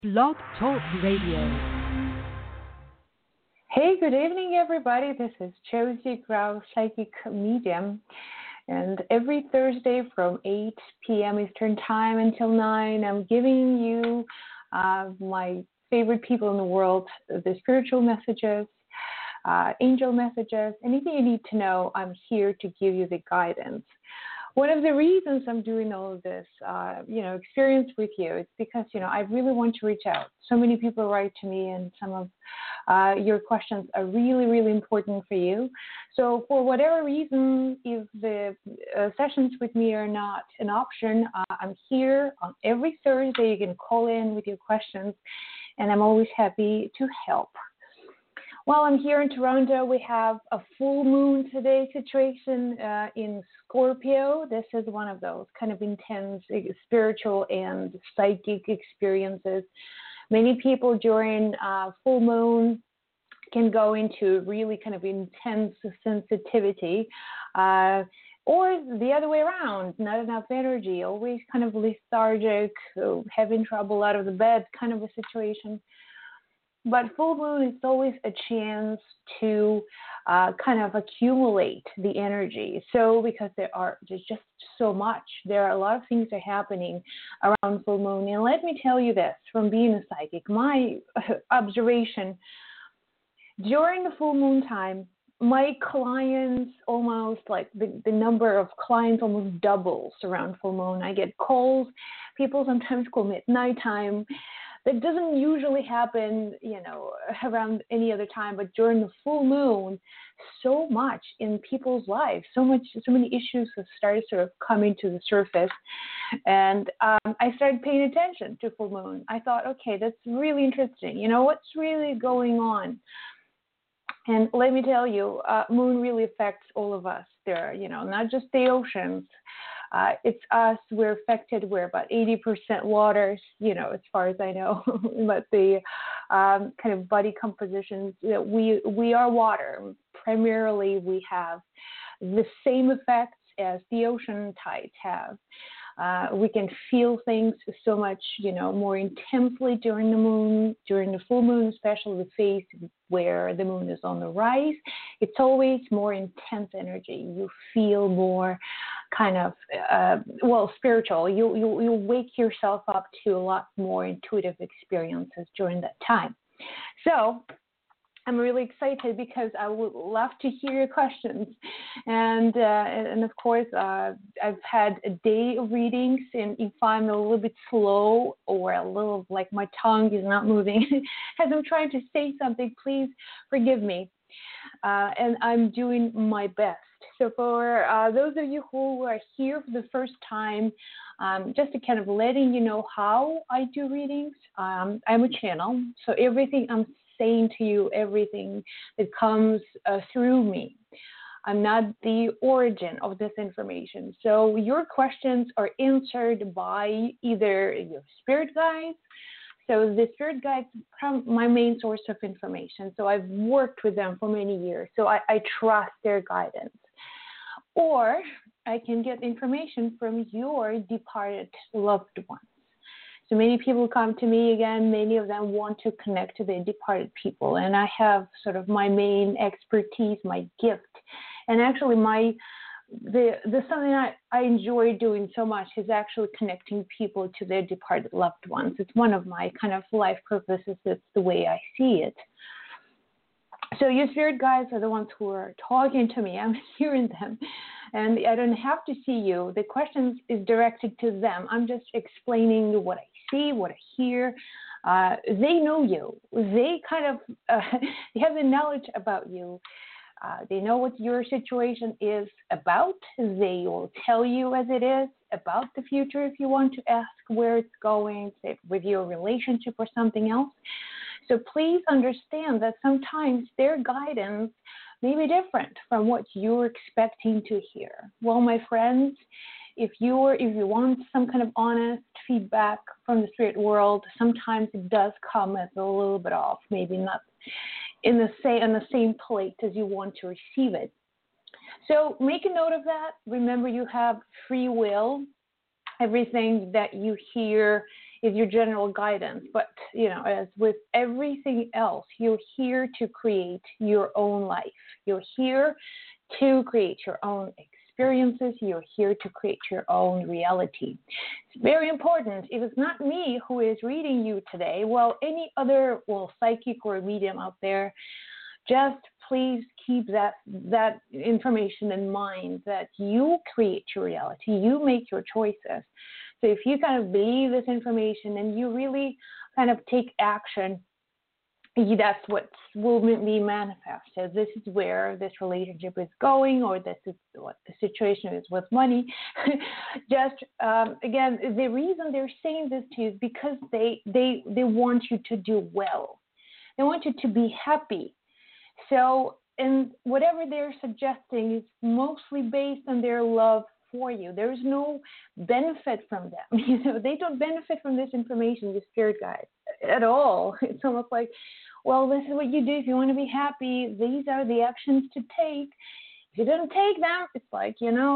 Blog Talk Radio. Hey, good evening, everybody. This is Josie Grau, Psychic Medium. And every Thursday from 8 p.m. Eastern Time until 9, I'm giving you my favorite people in the world, the spiritual messages, angel messages, anything you need to know. I'm here to give you the guidance. One of the reasons I'm doing all of this, experience with you, it's because, I really want to reach out. So many people write to me, and some of your questions are really, really important for you. So for whatever reason, if the sessions with me are not an option, I'm here on every Thursday. You can call in with your questions, and I'm always happy to help. While I'm here in Toronto, we have a full moon today situation in Scorpio. This is one of those kind of intense spiritual and psychic experiences. Many people during full moon can go into really kind of intense sensitivity, or the other way around, not enough energy, always kind of lethargic, having trouble out of the bed kind of a situation. But full moon is always a chance to kind of accumulate the energy. So because there's just so much, there are a lot of things that are happening around full moon. And let me tell you this, from being a psychic, my observation, during the full moon time, my clients almost like the number of clients almost doubles around full moon. I get calls. People sometimes call me at nighttime. That doesn't usually happen, around any other time, but during the full moon, so much in people's lives, so many issues have started sort of coming to the surface. And I started paying attention to full moon. I thought, okay, that's really interesting. What's really going on? And let me tell you, moon really affects all of us. There, not just the oceans. It's us. We're affected. We're about 80% water, as far as I know. But the kind of body compositions, we are water. Primarily, we have the same effects as the ocean tides have. We can feel things so much, more intensely during the full moon, especially the phase where the moon is on the rise. It's always more intense energy. You feel more kind of, spiritual. You wake yourself up to a lot more intuitive experiences during that time. So I'm really excited because I would love to hear your questions. And of course, I've had a day of readings, and if I'm a little bit slow or a little like my tongue is not moving as I'm trying to say something, please forgive me. And I'm doing my best. So for those of you who are here for the first time, just to kind of letting you know how I do readings, I'm a channel. So everything I'm saying to you, everything that comes through me. I'm not the origin of this information. So your questions are answered by either your spirit guides. So the spirit guides are my main source of information. So I've worked with them for many years. So I trust their guidance. Or I can get information from your departed loved ones. So many people come to me again, many of them want to connect to their departed people. And I have sort of my main expertise, my gift. And actually the something I enjoy doing so much is actually connecting people to their departed loved ones. It's one of my kind of life purposes. It's the way I see it. So your spirit guides are the ones who are talking to me. I'm hearing them. And I don't have to see you. The questions is directed to them. I'm just explaining what I see, what I hear. They know you. They kind of they have the knowledge about you. They know what your situation is about. They will tell you as it is about the future if you want to ask where it's going, say with your relationship or something else. So please understand that sometimes their guidance may be different from what you're expecting to hear. Well, my friends, if you want some kind of honest feedback from the spirit world, sometimes it does come as a little bit off, maybe not on the same plate as you want to receive it. So make a note of that. Remember, you have free will. Everything that you hear is your general guidance. But, as with everything else, you're here to create your own life. You're here to create your own experiences. You're here to create your own reality. It's very important. If it's not me who is reading you today, any other, psychic or medium out there, just please keep that information in mind, that you create your reality. You make your choices. So if you kind of believe this information and you really kind of take action, that's what will be manifested. This is where this relationship is going, or this is what the situation is with money. Just, again, the reason they're saying this to you is because they want you to do well. They want you to be happy. So, and whatever they're suggesting is mostly based on their love for you. There's no benefit from them. They don't benefit from this information, the spirit guides, at all. It's almost like, this is what you do if you want to be happy. These are the actions to take. If you don't take them, it's like,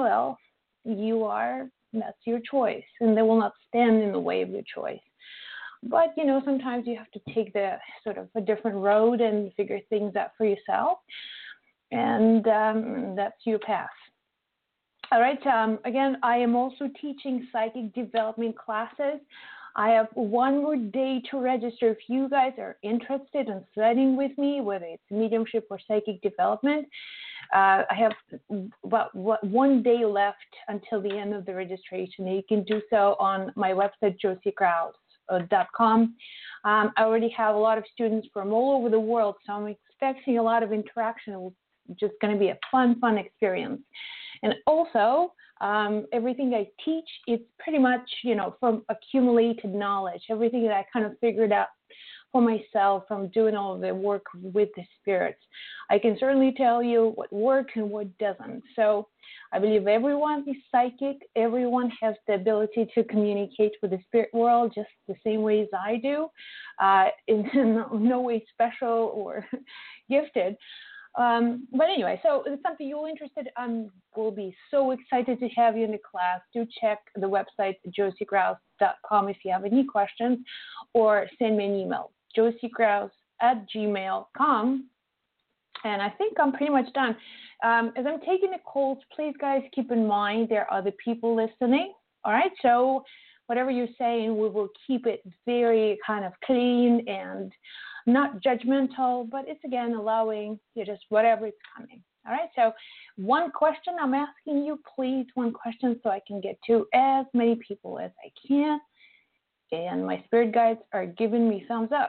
that's your choice, and they will not stand in the way of your choice. But, sometimes you have to take the sort of a different road and figure things out for yourself. And that's your path. All right. Again, I am also teaching psychic development classes. I have one more day to register. If you guys are interested in studying with me, whether it's mediumship or psychic development, I have about 1 day left until the end of the registration. You can do so on my website, josiekraus.com. I already have a lot of students from all over the world, so I'm expecting a lot of interaction. It's just going to be a fun experience. And also, everything I teach, it's pretty much, from accumulated knowledge, everything that I kind of figured out for myself from doing all of the work with the spirits. I can certainly tell you what works and what doesn't. So I believe everyone is psychic. Everyone has the ability to communicate with the spirit world just the same way as I do, in no way special or gifted. But anyway, so if it's something you're interested in, we'll be so excited to have you in the class. Do check the website, josiekraus.com, if you have any questions, or send me an email, josiekraus@gmail.com. And I think I'm pretty much done. As I'm taking the calls, please, guys, keep in mind there are other people listening. All right, so whatever you're saying, we will keep it very kind of clean and not judgmental, but it's, again, allowing just whatever is coming. All right, so one question I'm asking you, please, one question so I can get to as many people as I can. And my spirit guides are giving me thumbs up.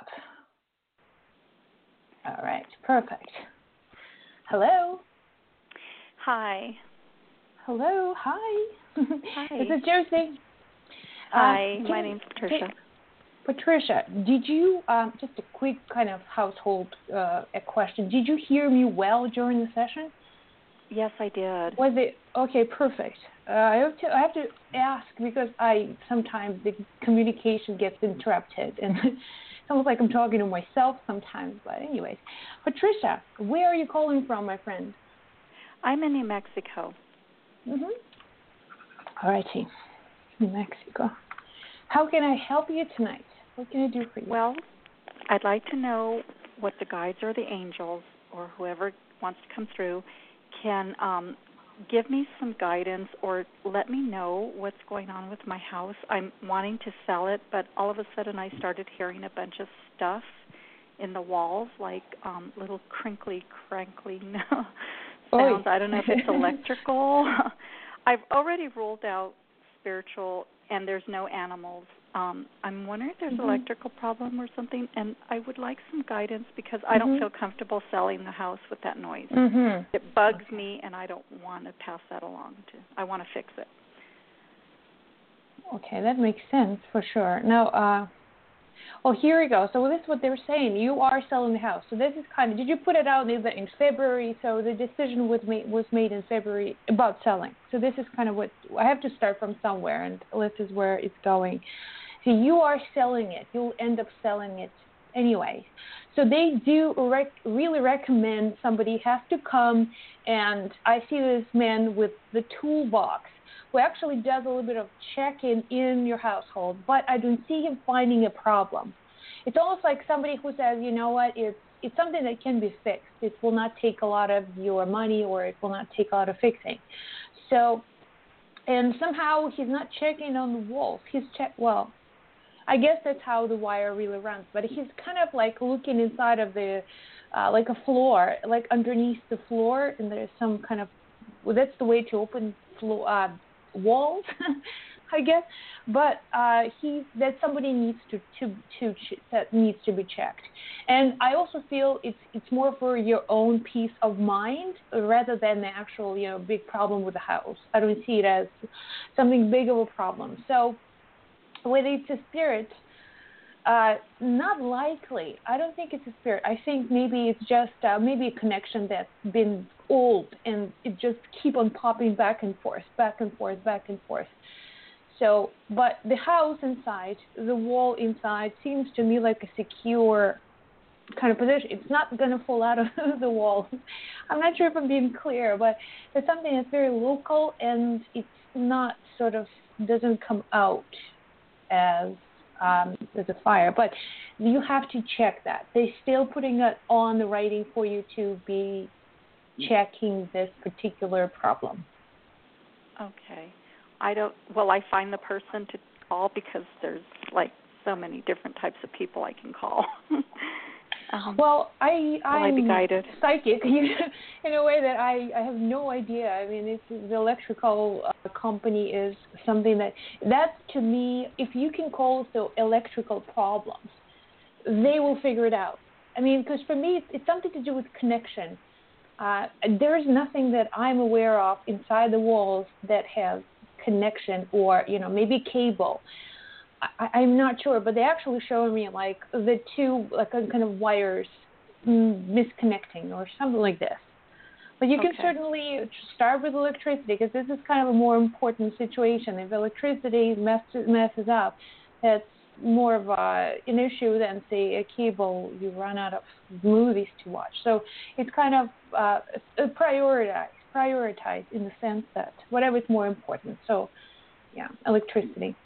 All right, perfect. Hello. Hi. Hello, hi. Hi. This is Josie. Hi, my name's Patricia. Patricia, did you, just a quick kind of household a question, did you hear me well during the session? Yes, I did. Was it, okay, perfect. I have to ask because sometimes the communication gets interrupted, and it's almost like I'm talking to myself sometimes, but anyways. Patricia, where are you calling from, my friend? I'm in New Mexico. Mm-hmm. All righty, New Mexico. How can I help you tonight? What can I do for you? Well, I'd like to know what the guides or the angels or whoever wants to come through can give me some guidance or let me know what's going on with my house. I'm wanting to sell it, but all of a sudden I started hearing a bunch of stuff in the walls, like little crinkly, crankly sounds. I don't know if it's electrical. I've already ruled out spiritual, and there's no animals. I'm wondering if there's an electrical problem or something, and I would like some guidance because I don't feel comfortable selling the house with that noise. It bugs me, and I don't want to pass that along. I want to fix it. Okay, that makes sense for sure. Now, here we go. So this is what they're saying. You are selling the house. So this is kind of, did you put it out in February? So the decision was made in February about selling. So this is kind of what, I have to start from somewhere, and this is where it's going. So you are selling it. You'll end up selling it anyway. So they do really recommend somebody has to come, and I see this man with the toolbox who actually does a little bit of checking in your household, but I don't see him finding a problem. It's almost like somebody who says, you know what, it's something that can be fixed. It will not take a lot of your money, or it will not take a lot of fixing. So, and somehow he's not checking on the walls. Well, I guess that's how the wire really runs. But he's kind of like looking inside of the, like a floor, like underneath the floor, and there's some kind of, well, that's the way to open walls, I guess. But that somebody needs that needs to be checked. And I also feel it's more for your own peace of mind rather than the actual, you know, big problem with the house. I don't see it as something big of a problem. So whether it's a spirit, not likely. I don't think it's a spirit. I think maybe it's just maybe a connection that's been old, and it just keep on popping back and forth, back and forth, back and forth. So, but the house inside, the wall inside, seems to me like a secure kind of position. It's not going to fall out of the wall. I'm not sure if I'm being clear, but it's something that's very local, and it's not sort of, doesn't come out as a fire. But you have to check that. They're still putting it on the writing for you to be checking this particular problem. Okay. I find the person to call because there's like so many different types of people I can call. Well, I'm be guided. Psychic in a way that I have no idea. I mean, the electrical company is something that to me, if you can call the electrical problems, they will figure it out. I mean, because for me, it's something to do with connection. There's nothing that I'm aware of inside the walls that has connection, or, you know, maybe cable. I'm not sure, but they actually showed me like the two, like kind of wires misconnecting or something like this. But you can certainly start with electricity, because this is kind of a more important situation. If electricity messes up, that's more of an issue than, say, a cable. You run out of movies to watch. So it's kind of prioritize in the sense that whatever is more important. So, yeah, electricity.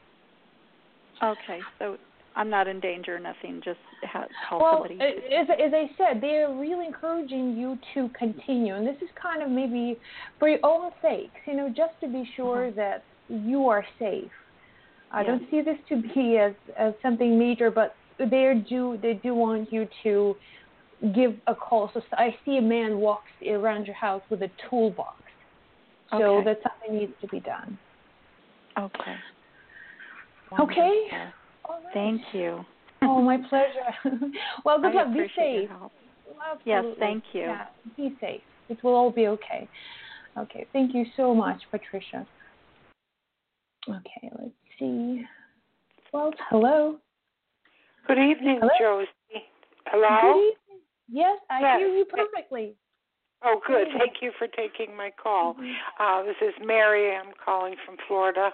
Okay, so I'm not in danger, nothing, just call somebody. As I said, they're really encouraging you to continue, and this is kind of maybe for your own sakes, you know, just to be sure that you are safe. I don't see this to be as something major, but they do want you to give a call. So I see a man walks around your house with a toolbox. So that something needs to be done. Okay. Wonderful. Okay. All right. Thank you. Oh, my pleasure. Well, good luck. Be safe. Yes, thank you. Yeah, be safe. It will all be okay. Okay. Thank you so much, Patricia. Okay, let's see. Well, hello. Good evening, hello? Josie. Hello? Good evening. Yes, I hear you perfectly. Oh, good. Thank you for taking my call. This is Mary. I'm calling from Florida.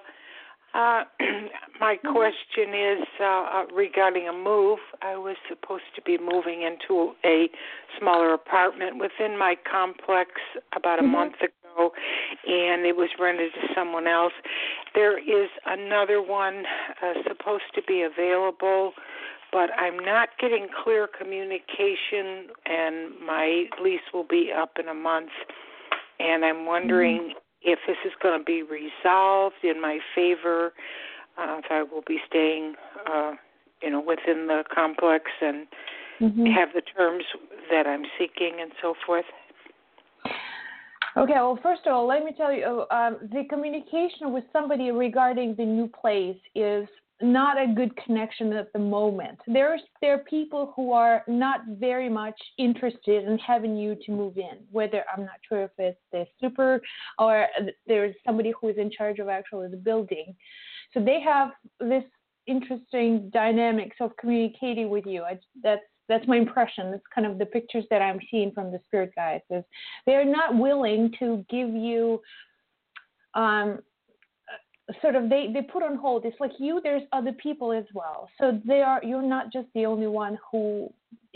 My question is regarding a move. I was supposed to be moving into a smaller apartment within my complex about a month ago, and it was rented to someone else. There is another one supposed to be available, but I'm not getting clear communication, and my lease will be up in a month, and I'm wondering if this is going to be resolved in my favor, if I will be staying, within the complex and have the terms that I'm seeking and so forth. Okay, well, first of all, let me tell you, the communication with somebody regarding the new place is not a good connection at the moment. There are people who are not very much interested in having you to move in, whether I'm not sure if it's the super or there's somebody who is in charge of actually the building. So they have this interesting dynamics of communicating with you. That's my impression. That's kind of the pictures that I'm seeing from the spirit guides. Is they're not willing to give you sort of they put on hold. It's like you, there's other people as well. So you're not just the only one who is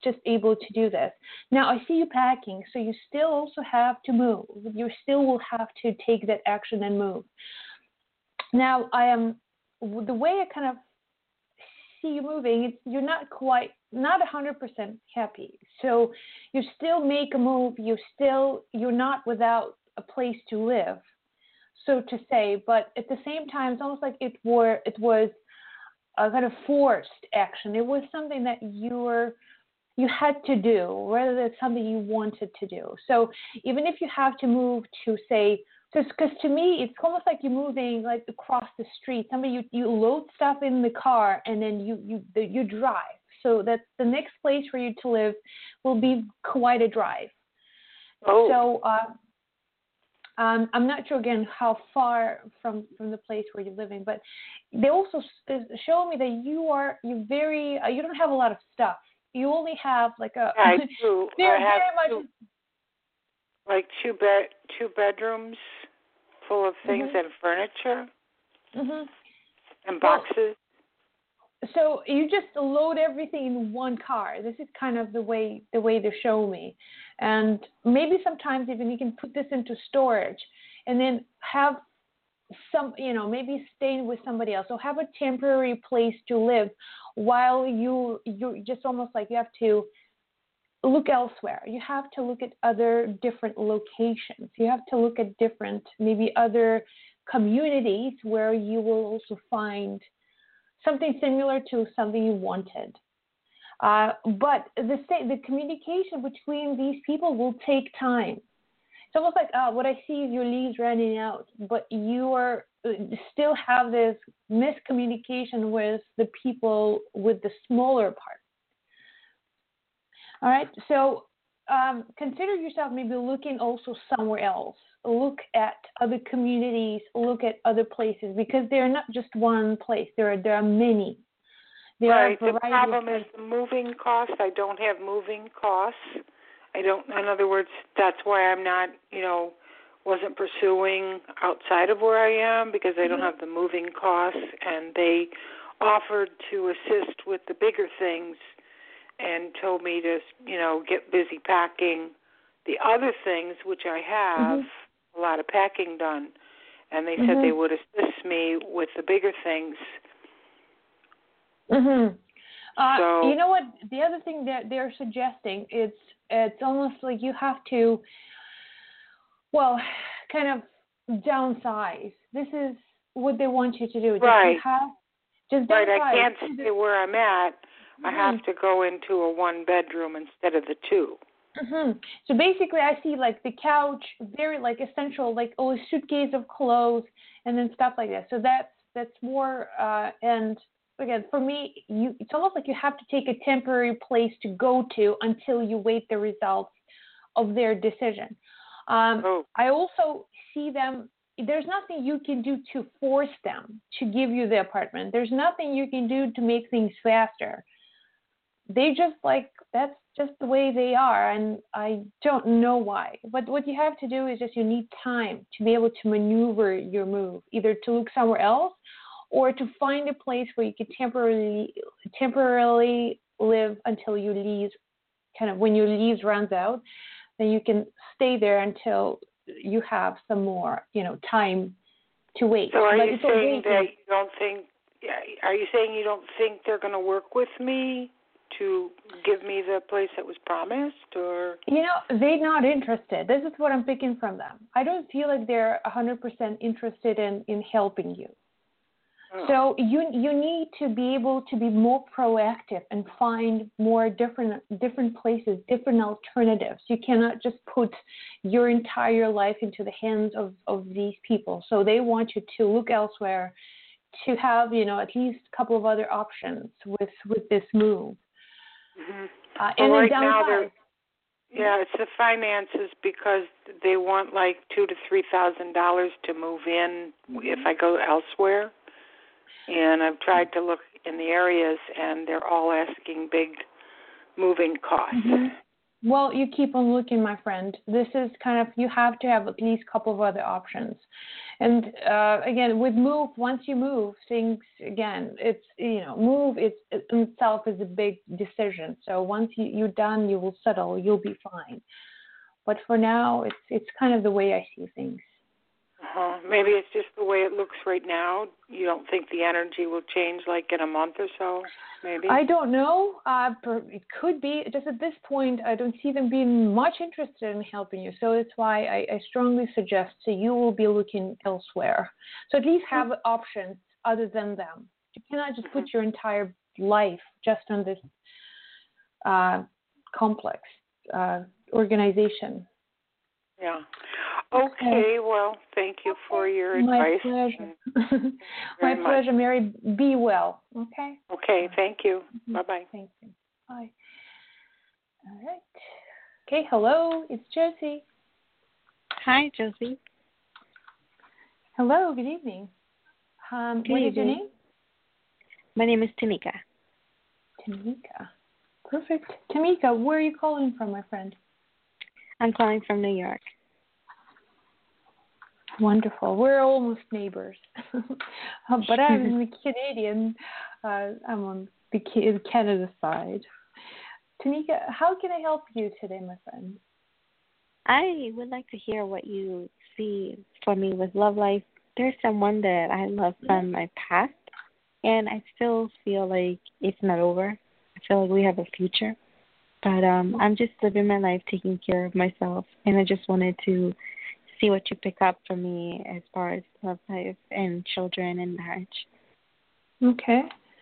just able to do this. Now, I see you packing, so you still also have to move. You still will have to take that action and move. Now, the way I kind of see you moving, you're not 100% happy. So you still make a move. You're not without a place to live, so to say. But at the same time, it's almost like it was a kind of forced action. It was something that you had to do rather than something you wanted to do. So even if you have to move to, say, because to me, it's almost like you're moving like across the street. You load stuff in the car and then you drive. So that the next place for you to live will be quite a drive. Oh. So I'm not sure again how far from the place where you're living, but they also show me that you don't have a lot of stuff. You only have like a I do. very I have much like two bedrooms full of things and furniture and boxes. So you just load everything in one car. This is kind of the way they show me. And maybe sometimes even you can put this into storage and then have maybe staying with somebody else. So have a temporary place to live while you're just almost like you have to look elsewhere. You have to look at other different locations. You have to look at different, maybe other communities where you will also find something similar to something you wanted. But the communication between these people will take time. It's almost like what I see is your leaves running out, but you still have this miscommunication with the people with the smaller part. All right, so consider yourself maybe looking also somewhere else. Look at other communities, look at other places, because they're not just one place. There are many. Right. The problem is the moving costs. I don't have moving costs. In other words, that's why I'm not, wasn't pursuing outside of where I am, because I don't have the moving costs. And they offered to assist with the bigger things and told me to, get busy packing the other things, which I have a lot of packing done. And they said they would assist me with the bigger things. So, you know what? The other thing that they're suggesting, it's almost like you have to, kind of downsize. This is what they want you to do. Right. Just right. downsize. I can't stay where I'm at. I have to go into a one-bedroom instead of the two. So basically, I see like the couch, very like essential, like a suitcase of clothes, and then stuff like that. So that's more. And again, for me, it's almost like you have to take a temporary place to go to until you wait the results of their decision. I also see them. There's nothing you can do to force them to give you the apartment. There's nothing you can do to make things faster. They just that's just the way they are, and I don't know why. But what you have to do is just you need time to be able to maneuver your move, either to look somewhere else or to find a place where you can temporarily live until your lease, kind of when your lease runs out, then you can stay there until you have some more, time to wait. So are you saying that you don't think? Are you saying you don't think they're going to work with me to give me the place that was promised, or? They're not interested. This is what I'm picking from them. I don't feel like they're 100% interested in helping you. Oh. So you need to be able to be more proactive and find more different places, different alternatives. You cannot just put your entire life into the hands of these people. So they want you to look elsewhere, to have at least a couple of other options with this move. And right now, it's the finances, because they want like $2,000 to $3,000 to move in if I go elsewhere. And I've tried to look in the areas, and they're all asking big moving costs. Well, you keep on looking, my friend. This is kind of, you have to have at least a couple of other options. And again, with move, once you move, things, again, it's, move it in itself is a big decision. So once you're done, you will settle, you'll be fine. But for now, it's kind of the way I see things. Maybe it's just the way it looks right now. You don't think the energy will change like in a month or so? Maybe. I don't know. It could be. Just at this point, I don't see them being much interested in helping you. So that's why I strongly suggest you will be looking elsewhere. So at least have options other than them. You cannot just put your entire life just on this complex organization. Yeah. Okay, well, thank you for your advice. My pleasure. My pleasure, Mary. Be well, okay? Okay, thank you. Bye-bye. Thank you. Bye. All right. Okay, hello, it's Josie. Hi, Josie. Hello, good evening. What is your name? My name is Tamika. Tamika. Perfect. Tamika, where are you calling from, my friend? I'm calling from New York. Wonderful. We're almost neighbors. But I'm the Canadian. I'm on the Canada side. Tamika, how can I help you today, my friend? I would like to hear what you see for me with love life. There's someone that I love from my past, and I still feel like it's not over. I feel like we have a future. But I'm just living my life, taking care of myself, and I just wanted to see what you pick up for me as far as love life and children and marriage. Okay.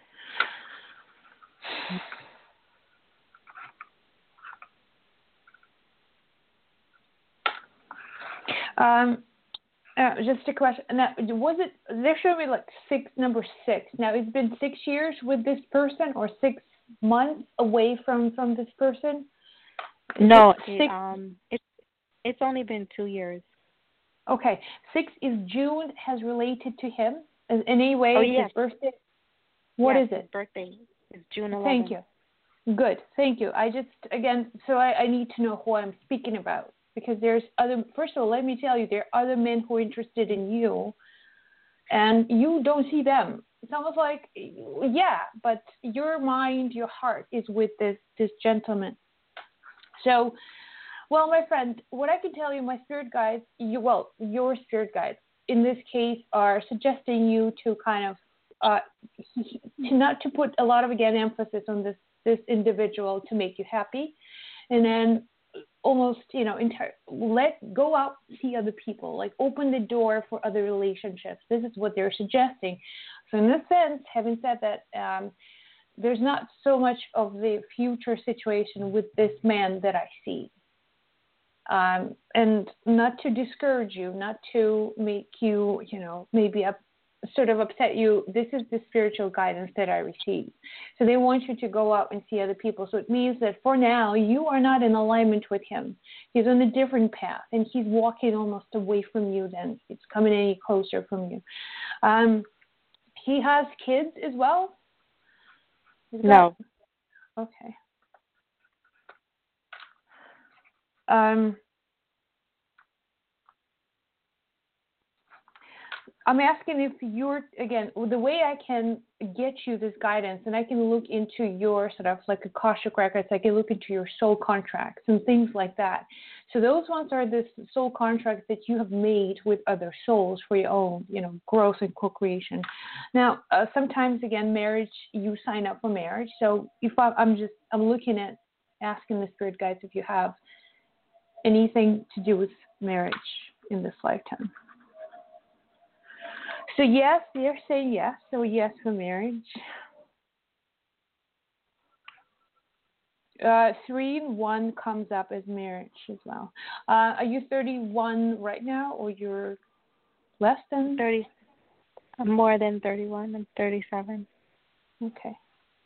Just a question. Now, was it? They're showing me like number 6. Now, it's been 6 years with this person, or 6 months away from this person. No, it's only been 2 years. Okay, 6 is June. Has related to him in any way? Oh, yes. His birthday. What is it? His birthday is June 11th. Thank you. Good. Thank you. I just, again, so I need to know who I'm speaking about, because there's other, first of all, let me tell you, there are other men who are interested in you, and you don't see them. It's almost like, yeah, but your mind, your heart is with this gentleman. So, well, my friend, what I can tell you, my spirit guides, your spirit guides, in this case, are suggesting you to kind of, not to put a lot of, again, emphasis on this individual to make you happy, and then almost, let go out, see other people, like open the door for other relationships. This is what they're suggesting. So in this sense, having said that, there's not so much of the future situation with this man that I see. And not to discourage you, not to make you, maybe sort of upset you. This is the spiritual guidance that I received. So they want you to go out and see other people. So it means that for now, you are not in alignment with him. He's on a different path, and he's walking almost away from you then. It's coming any closer from you. He has kids as well? No. Okay. I'm asking if you're, again, the way I can get you this guidance, and I can look into your sort of like Akashic records, I can look into your soul contracts and things like that. So those ones are the soul contracts that you have made with other souls for your own, growth and co-creation. Now, sometimes, again, marriage, you sign up for marriage. So if I'm looking at asking the spirit guides if you have anything to do with marriage in this lifetime. So yes, they're saying yes. So yes for marriage. 3 and 1 comes up as marriage as well. Are you 31 right now, or you're less than 30? I'm more than 31. I'm 37. Okay.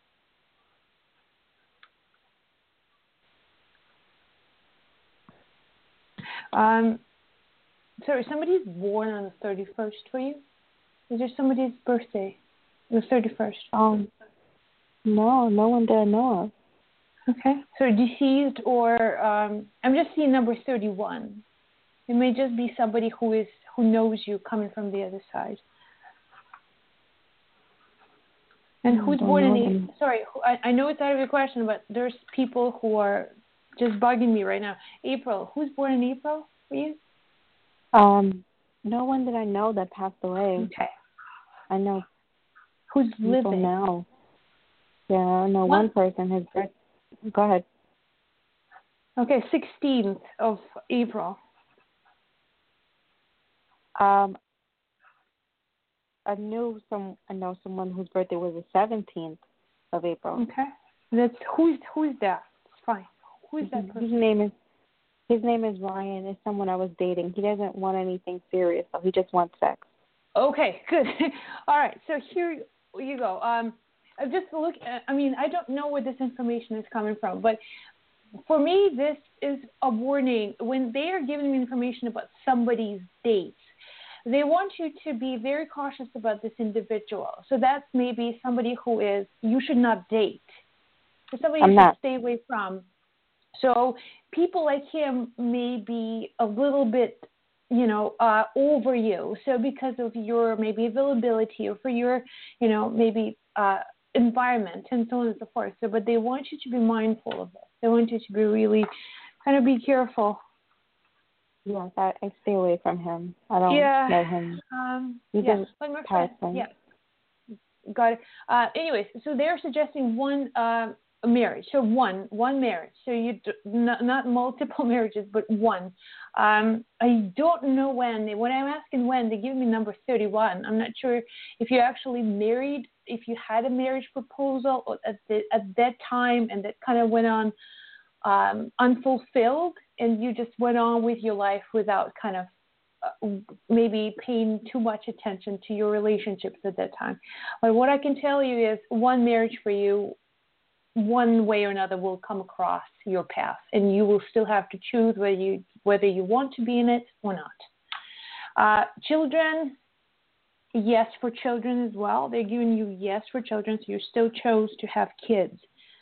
Sorry, somebody's born on the 31st for you? Is there somebody's birthday? The 31st? No one that I know of. Okay. So deceased, or I'm just seeing number 31. It may just be somebody who knows you coming from the other side. And who's born in April? Sorry, I know it's out of your question, but there's people who are just bugging me right now. April. Who's born in April for you? No one that I know that passed away. Okay. I know who's people living now. Yeah, I know one person. His birth. Go ahead. Okay, 16th of April. I know someone whose birthday was the 17th of April. Okay. That's who's that? It's fine. Who's that person? His name is Ryan. It's someone I was dating. He doesn't want anything serious, so he just wants sex. Okay, good. All right. So here you go. I just look. I mean, I don't know where this information is coming from, but for me, this is a warning. When they are giving me information about somebody's dates, they want you to be very cautious about this individual. So that's maybe somebody who you should not date. So somebody you should stay away from. So people like him may be a little bit, over you. So because of your maybe availability or for your, maybe environment and so on and so forth. So, but they want you to be mindful of this. They want you to be really kind of be careful. Yes, I stay away from him. I don't know him. But my friend, got it. Anyways, so they're suggesting one marriage. So one marriage. So you not multiple marriages, but one. I don't know when. When I'm asking when, they give me number 31. I'm not sure if you actually married, if you had a marriage proposal at that time, and that kind of went on unfulfilled, and you just went on with your life without kind of maybe paying too much attention to your relationships at that time. But what I can tell you is one marriage for you, one way or another, will come across your path, and you will still have to choose whether you want to be in it or not. Children, yes for children as well. They're giving you yes for children, so you still chose to have kids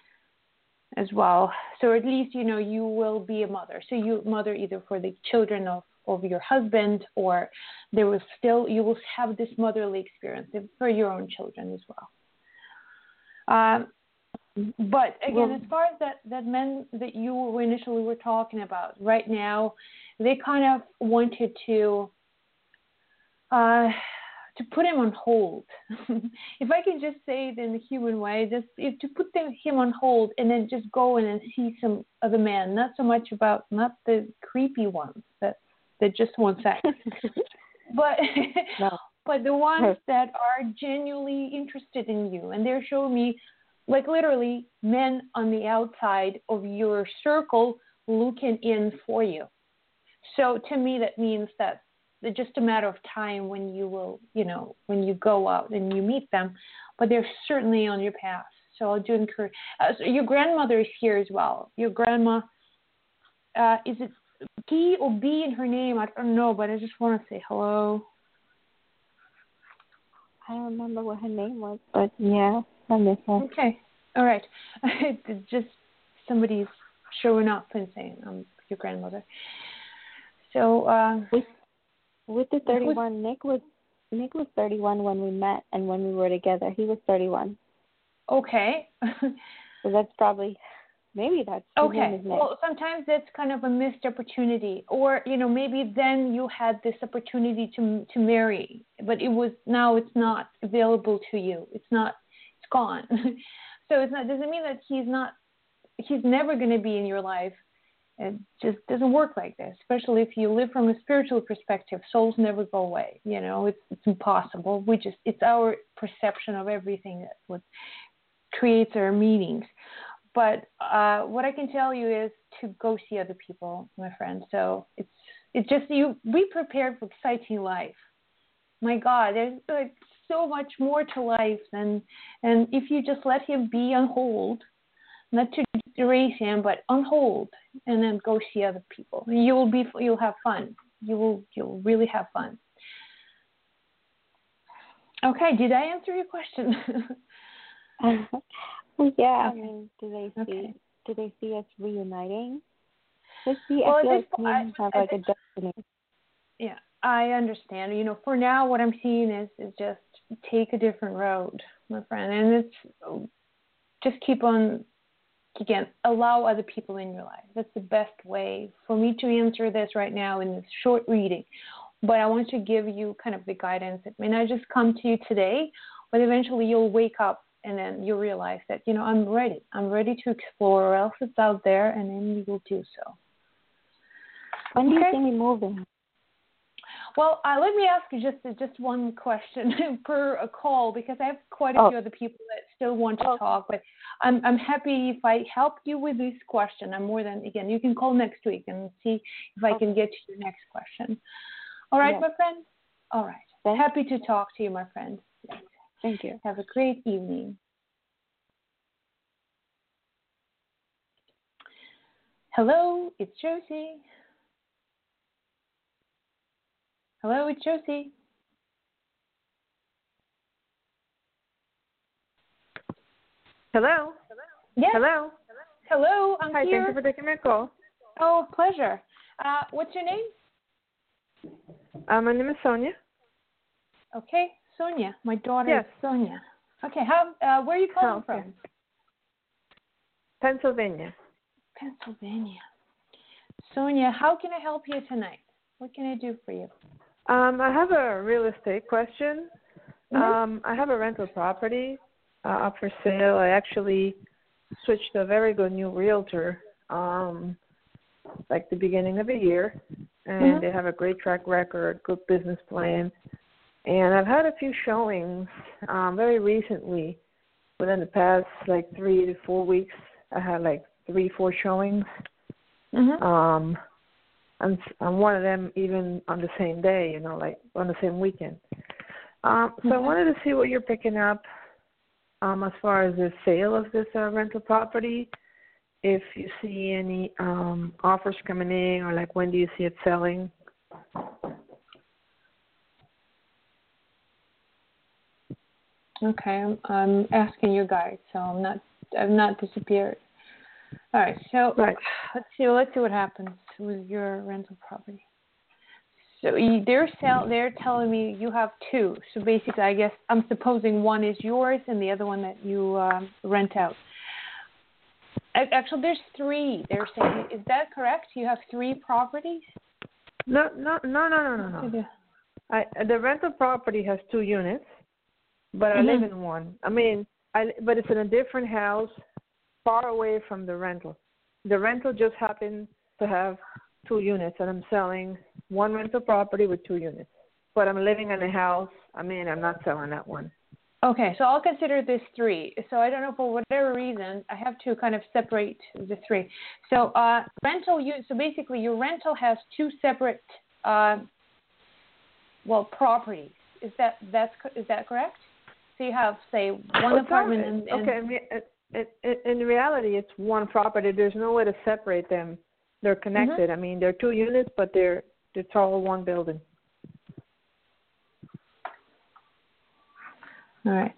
as well. So at least, you will be a mother. So you mother either for the children of your husband, or you will have this motherly experience for your own children as well. But again, as far as that men that you initially were talking about, right now, they kind of wanted to put him on hold. If I can just say it in the human way, to put him on hold and then just go in and see some other man, not the creepy ones that just want sex, but but the ones that are genuinely interested in you. And they're showing me, like, literally men on the outside of your circle looking in for you. So to me, that means that it's just a matter of time when you will, when you go out and you meet them, but they're certainly on your path. So I do encourage. So your grandmother is here as well. Your grandma, is it P or B in her name? I don't know, but I just want to say hello. I don't remember what her name was, but yeah, I miss her. Okay, all right. It's just somebody's showing up and saying, I'm your grandmother. So with the 31, Nick was 31 when we met, and when we were together, he was 31. Okay. So that's probably, maybe that's okay. Well, sometimes that's kind of a missed opportunity, or maybe then you had this opportunity to marry, but now it's not available to you. It's gone. So doesn't mean that he's never going to be in your life. It just doesn't work like this, especially if you live from a spiritual perspective. Souls never go away. It's impossible. It's our perception of everything that what creates our meanings. But what I can tell you is to go see other people, my friend. So it's just you be prepared for exciting life. My God, there's like so much more to life and if you just let him be on hold, not to erase him, but on hold, and then go see other people. You'll have fun. You'll really have fun. Okay, did I answer your question? Yeah, okay. I mean, do they see do they see us reuniting? Just see, Well, I at feel this like me and have like a destiny. Yeah, I understand. For now, what I'm seeing is just take a different road, my friend, and it's just keep on. Again, allow other people in your life. That's the best way for me to answer this right now in this short reading. But I want to give you kind of the guidance. It may not just come to you today, but eventually you'll wake up and then you'll realize that, I'm ready. I'm ready to explore what else is out there, and then you will do so. When do you see me moving? Well, let me ask you just one question per a call, because I have quite a few other people that still want to talk. But I'm happy if I helped you with this question. I'm more than, again, you can call next week and see if I can get to your next question. All right, my friend? All right. Thanks. Happy to talk to you, my friend. Yes. Thank you. Have a great evening. Hello, it's Josie. Hello, it's Josie. Hello. Yes. Hello. Hello, I'm Hi, here. thank you for taking my call. Oh, pleasure. What's your name? My name is Sonia. Okay, Sonia. My daughter Yes. is Sonia. Okay, where are you calling from? Pennsylvania. Pennsylvania. Sonia, how can I help you tonight? What can I do for you? I have a real estate question. Mm-hmm. I have a rental property up for sale. I actually switched to a very good new realtor like the beginning of the year, and they have a great track record, good business plan. And I've had a few showings very recently. Within the past 3 to 4 weeks, I had 3-4 showings. Mm-hmm. And one of them even on the same day, on the same weekend. So I wanted to see what you're picking up as far as the sale of this rental property. If you see any offers coming in, or when do you see it selling? Okay, I'm asking you guys, so I've not disappeared. All right, so let's see what happens with your rental property. So they're telling me you have two. So basically, I guess I'm supposing one is yours and the other one that you rent out. Actually, there's three. They're saying, is that correct? You have 3 properties? No. The rental property has 2 units, but I live in one. But it's in a different house, far away from the rental. The rental just happened to have 2 units, and I'm selling one rental property with 2 units. But I'm living in a house. I'm not selling that one. Okay, so I'll consider this 3. So I don't know, for whatever reason, I have to kind of separate the 3. So so basically your rental has 2 separate, properties. Is that correct? So you have, say, one apartment and Okay, in reality, it's one property. There's no way to separate them. They're connected. They're 2 units, but it's all one building. All right.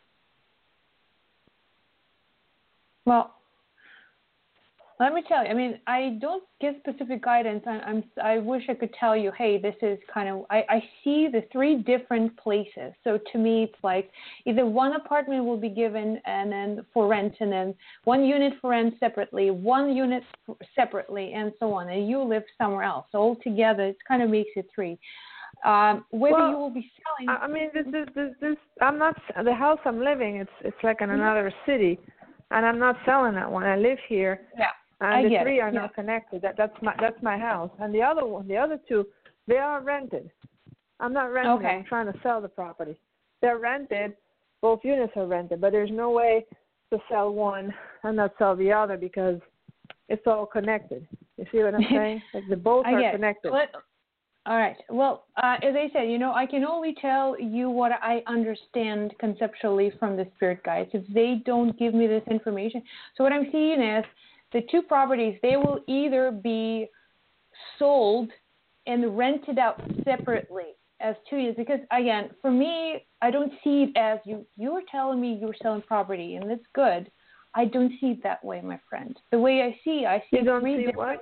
Well, let me tell you. I don't give specific guidance. I wish I could tell you, hey, this is kind of. I see the 3 different places. So to me, it's like either one apartment will be given and then for rent, and then 1 unit for rent separately, 1 unit separately, and so on. And you live somewhere else. So altogether, it kind of makes it 3. You will be selling. This. I'm not the house I'm living. It's like in another city, and I'm not selling that one. I live here. Yeah. And the 3 are not connected. That's my house. And the other 2, they are rented. I'm not renting. Okay. I'm trying to sell the property. They're rented. Both units are rented, but there's no way to sell one and not sell the other because it's all connected. You see what I'm saying? Both are connected. All right. Well, as I said, I can only tell you what I understand conceptually from the spirit guides. If they don't give me this information, so what I'm seeing is the 2 properties, they will either be sold and rented out separately as 2 units. Because again, for me, I don't see it as you were telling me you were selling property, and that's good. I don't see it that way, my friend. The way I see You don't three see different. what?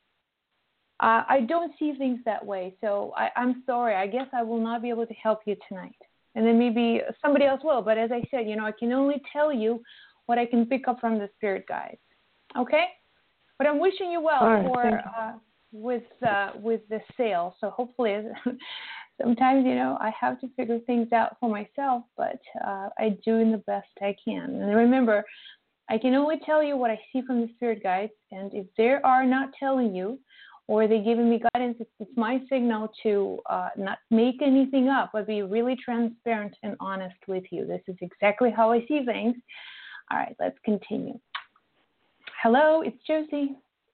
I don't see things that way, so I'm sorry. I guess I will not be able to help you tonight. And then maybe somebody else will. But as I said, I can only tell you what I can pick up from the spirit guides. Okay? But I'm wishing you well with the sale. So hopefully, sometimes, I have to figure things out for myself, but I do the best I can. And remember, I can only tell you what I see from the spirit guides. And if they are not telling you, or they're giving me guidance, it's my signal to not make anything up, but be really transparent and honest with you. This is exactly how I see things. All right, let's continue. Hello, it's Josie.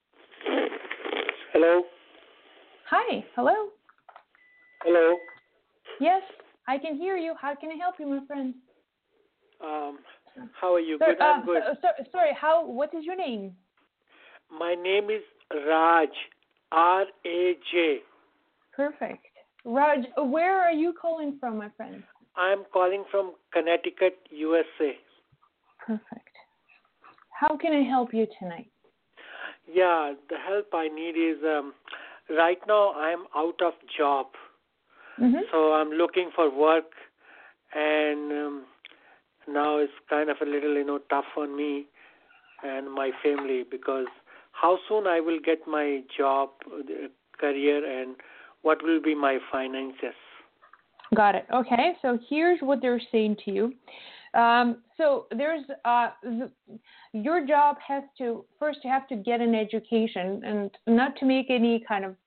Hello. Hi, hello. Hello. Yes, I can hear you. How can I help you, my friend? How are you? Good. I'm good. Sorry, what is your name? My name is Raj. R-A-J. Perfect. Raj, where are you calling from, my friend? I'm calling from Connecticut, USA. Perfect. How can I help you tonight? Yeah, the help I need is, right now I'm out of job. Mm-hmm. So I'm looking for work, and now it's kind of a little, tough on me and my family, because how soon I will get my job, career, and what will be my finances? Got it. Okay, so here's what they're saying to you. So there's your job has to first you have to get an education, and not to make any kind of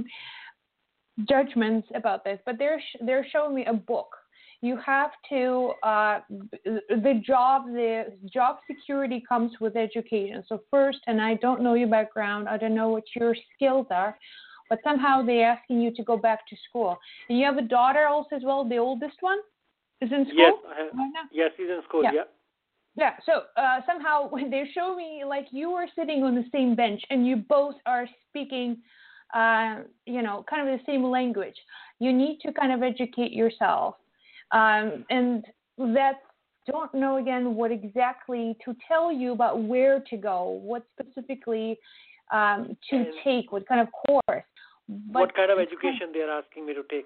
judgments about this, but they're showing me a book. You have to the job security comes with education. So first, and I don't know your background, I don't know what your skills are, but somehow they're asking you to go back to school. And you have a daughter also as well, the oldest one is in school? Yes, I have. Right now? Yes, he's in school, yeah. Yeah, so somehow when they show me like you are sitting on the same bench and you both are speaking, kind of the same language. You need to kind of educate yourself. And that don't know again what exactly to tell you about where to go, what specifically to take, what kind of course. But what kind of education they are asking me to take?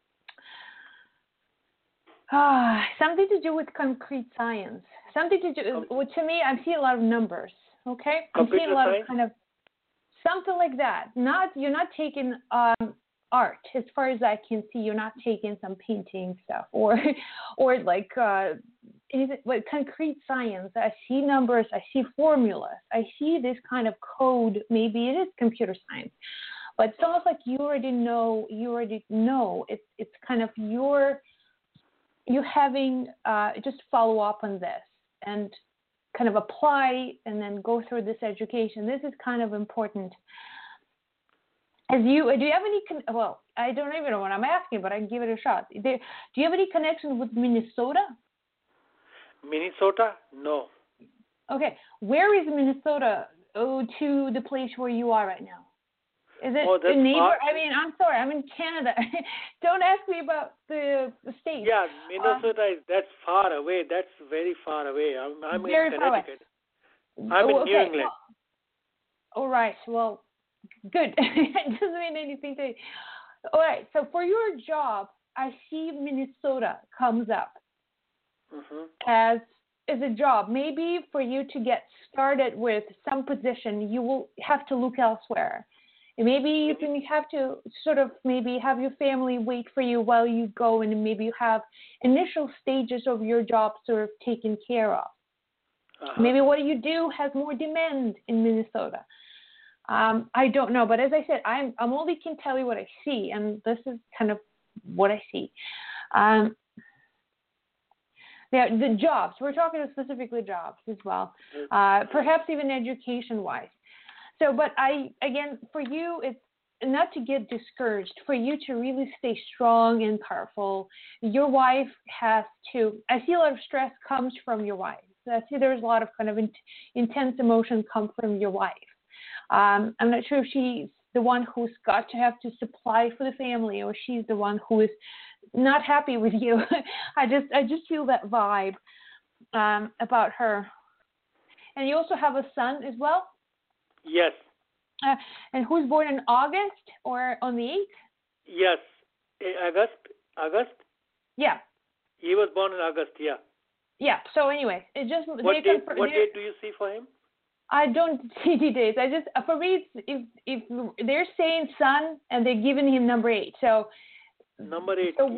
Something to do with concrete science. Something to do to me. I see a lot of numbers. Okay, I'm seeing a lot of kind of something like that. You're not taking art, as far as I can see. You're not taking some painting stuff or like concrete science. I see numbers. I see formulas. I see this kind of code. Maybe it is computer science, but it's almost like you already know. It's kind of you having just follow up on this and kind of apply and then go through this education. This is kind of important. Do you have any? I don't even know what I'm asking, but I can give it a shot. Do you have any connection with Minnesota? Minnesota? No. Okay, where is Minnesota? To the place where you are right now. Is it a neighbor? Far. I mean, I'm sorry, I'm in Canada. Don't ask me about the state. Yeah, Minnesota that's far away. That's very far away. I'm in Connecticut. I'm in New England. All right. Well, good. It doesn't mean anything to you. All right. So for your job, I see Minnesota comes up as a job. Maybe for you to get started with some position, you will have to look elsewhere. Maybe you can have to sort of maybe have your family wait for you while you go, and maybe you have initial stages of your job sort of taken care of. Maybe what you do has more demand in Minnesota. I don't know, but as I said, I'm only can tell you what I see, and this is kind of what I see. The jobs, we're talking specifically jobs as well, perhaps even education-wise. So, but for you, it's not to get discouraged, for you to really stay strong and powerful. Your wife has to, I see a lot of stress comes from your wife. So I see there's a lot of kind of intense emotion come from your wife. I'm not sure if she's the one who's got to have to supply for the family, or she's the one who is not happy with you. I just feel that vibe about her. And you also have a son as well? Yes. And who's born in August or on the 8th? Yes. August? Yeah. He was born in August, yeah. Yeah. So anyway, it just What date do you see for him? I don't see the dates. I just for me, if they're saying son and they're giving him number 8, so number 8. So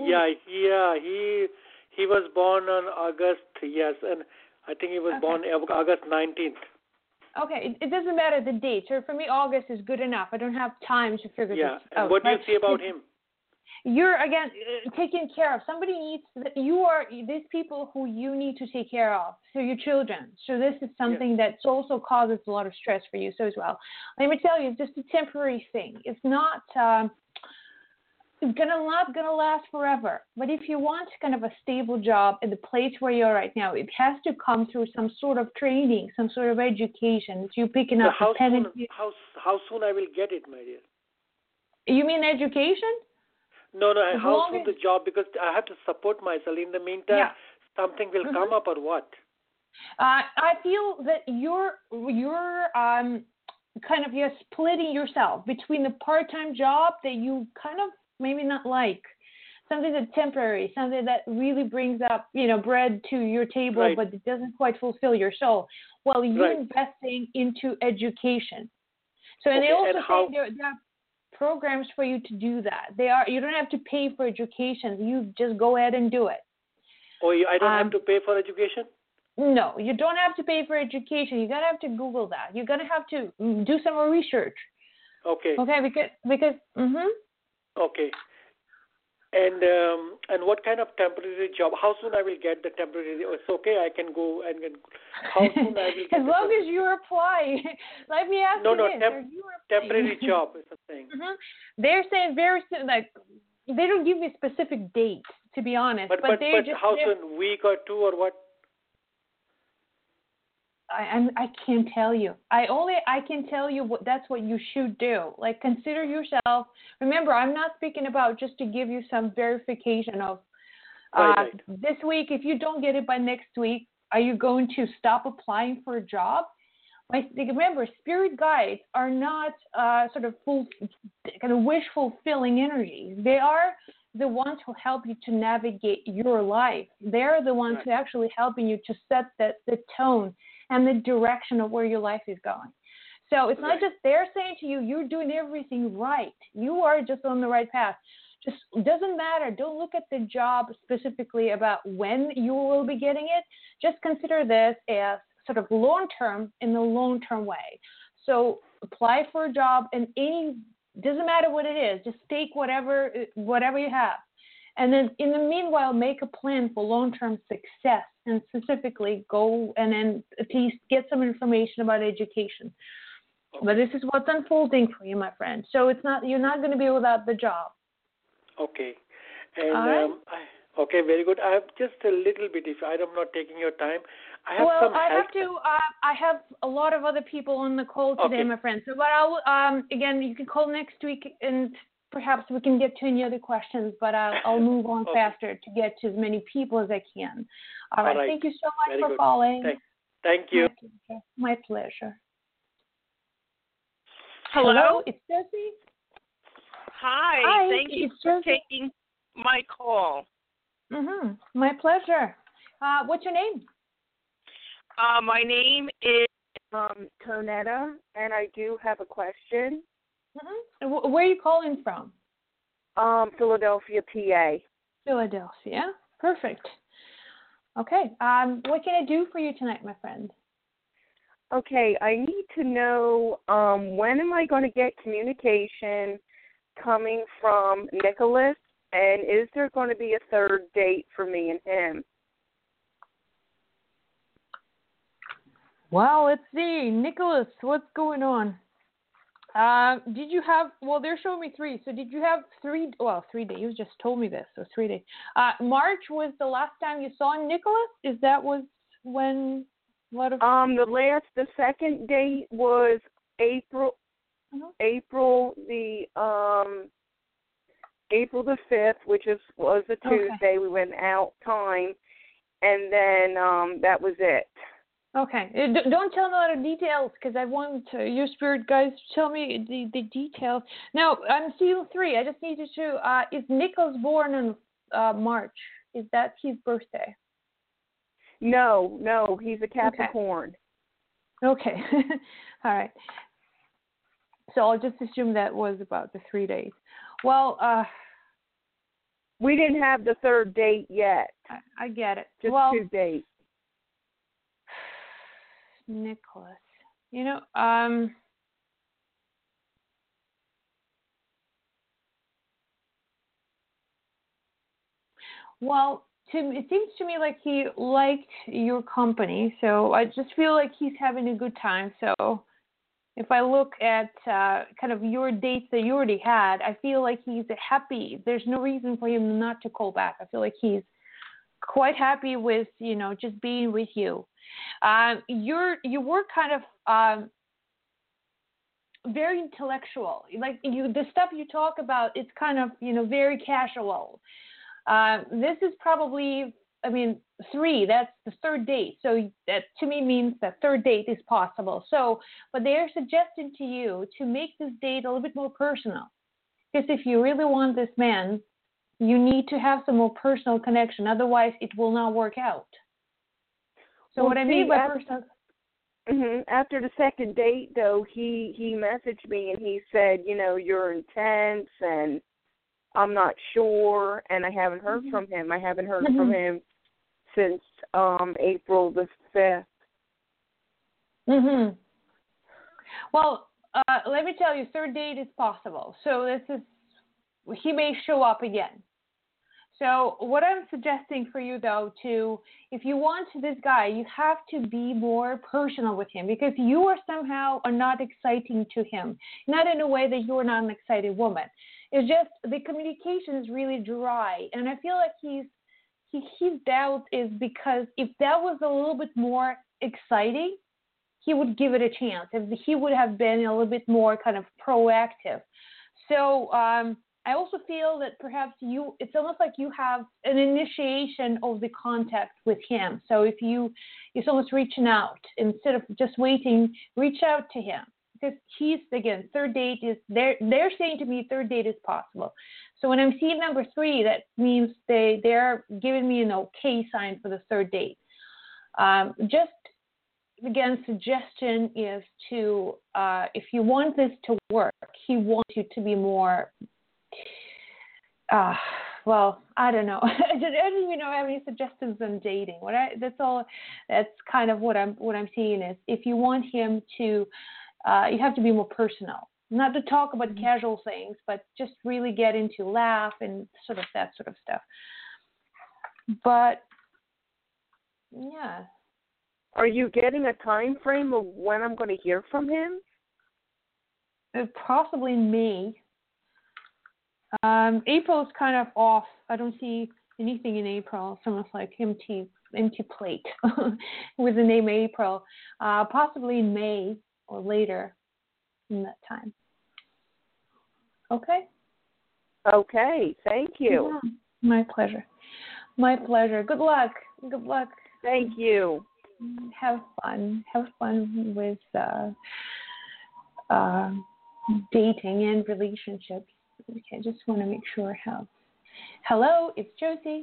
he was born on August, yes, and I think he was born August 19th. Okay, it doesn't matter the date. So for me, August is good enough. I don't have time to figure this out. And what do you see about him? You're again taken care of. Somebody needs that. You are these people who you need to take care of. So your children. So this is something that also causes a lot of stress for you. So as well, let me tell you, it's just a temporary thing. It's not. It's not gonna last forever. But if you want kind of a stable job at the place where you're right now, it has to come through some sort of training, some sort of education. That you're picking up. How soon I will get it, my dear? You mean education? No. How soon the job? Because I have to support myself. In the meantime, something will come up, or what? I feel that you're splitting yourself between the part-time job that you kind of maybe not like, something that's temporary, something that really brings up bread to your table, but it doesn't quite fulfill your soul. While you're investing into education. So and they also say there are programs for you to do that. You don't have to pay for education. You just go ahead and do it. Oh, I don't have to pay for education? No, you don't have to pay for education. You're gonna have to Google that. You're gonna have to do some more research. Okay. Okay, because. Okay. And what kind of temporary job? How soon I will get the temporary? It's okay. I can go and get. How soon I will get? As long as you apply. Let me ask you this: temporary job is the thing. They're saying very soon. Like they don't give me specific dates, to be honest. But how soon? Week or two or what? I can't tell you. I can tell you that's what you should do. Like consider yourself. Remember, I'm not speaking about just to give you some verification of this week. If you don't get it by next week, are you going to stop applying for a job? Remember, spirit guides are not sort of kind of wish fulfilling energies. They are the ones who help you to navigate your life. They're the ones who actually helping you to set the tone and the direction of where your life is going. So it's not just they're saying to you, you're doing everything right. You are just on the right path. Just doesn't matter. Don't look at the job specifically about when you will be getting it. Just consider this as sort of long-term in the long-term way. So apply for a job and doesn't matter what it is. Just take whatever you have. And then in the meanwhile, make a plan for long-term success and specifically go and then at least get some information about education. Okay. But this is what's unfolding for you, my friend. So you're not going to be without the job. Okay. And okay, very good. I have just a little bit, if I'm not taking your time. I have a lot of other people on the call today, my friend. So, but I'll again, you can call next week and perhaps we can get to any other questions. But I'll move on faster to get to as many people as I can. All right. Thank you so much for calling. Thank you. My pleasure. Hello, it's Jessie. Hi. Thank you for taking my call. My pleasure. What's your name? My name is Tonetta, and I do have a question. Where are you calling from? Philadelphia, PA. Philadelphia. Perfect. Okay. What can I do for you tonight, my friend? Okay, I need to know when am I going to get communication coming from Nicholas, and is there going to be a third date for me and him? Well, let's see. Nicholas, what's going on? Did you have, they're showing me 3. So did you have 3 days? You just told me this, so 3 days. March was the last time you saw Nicholas? Was when, the second date was April, April the 5th, which was a Tuesday. We went out time, and then that was it. Okay. Don't tell me a lot of details because I want your spirit guys to tell me the details. Now, I'm seeing 3. I just needed to. Is Nicholas born in March? Is that his birthday? No, he's a Capricorn. Okay. All right. So I'll just assume that was about the 3 days. Well, we didn't have the third date yet. I get it. Just 2 dates. Nicholas. Well, it seems to me like he liked your company, so I just feel like he's having a good time. So if I look at kind of your dates that you already had, I feel like he's happy. There's no reason for him not to call back. I feel like he's quite happy with, just being with you. You were kind of very intellectual. Like the stuff you talk about, it's kind of, very casual. This is probably, 3, that's the third date. So that to me means that third date is possible. So, but they are suggesting to you to make this date a little bit more personal. Because if you really want this man, you need to have some more personal connection. Otherwise, it will not work out. So what I mean by personal... After the second date, though, he messaged me and he said, you're intense and I'm not sure, and I haven't heard from him. I haven't heard from him since April the 5th. Well, let me tell you, third date is possible. So he may show up again. So what I'm suggesting for you, though, if you want this guy, you have to be more personal with him because you are not exciting to him. Not in a way that you're not an excited woman. It's just the communication is really dry. And I feel like his doubt is because if that was a little bit more exciting, he would give it a chance. If he would have been a little bit more kind of proactive. So I also feel that perhaps it's almost like you have an initiation of the contact with him. So it's almost reaching out instead of just waiting, reach out to him. Because third date is, they're saying to me third date is possible. So when I'm seeing number 3, that means they're giving me an okay sign for the third date. Just, again, suggestion is to, if you want this to work, he wants you to be more, I don't know. I don't even know have any suggestions on dating. That's kind of what I'm seeing is if you want him to, you have to be more personal. Not to talk about casual things, but just really get into laugh and sort of that sort of stuff. But, yeah. Are you getting a time frame of when I'm going to hear from him? Possibly May. April is kind of off. I don't see anything in April. It's almost like empty plate with the name April. Possibly May or later in that time. Okay? Okay, thank you. Yeah, my pleasure. My pleasure. Good luck. Good luck. Thank you. Have fun. Have fun with dating and relationships. Okay, I just want to make sure I have. Hello, it's Josie.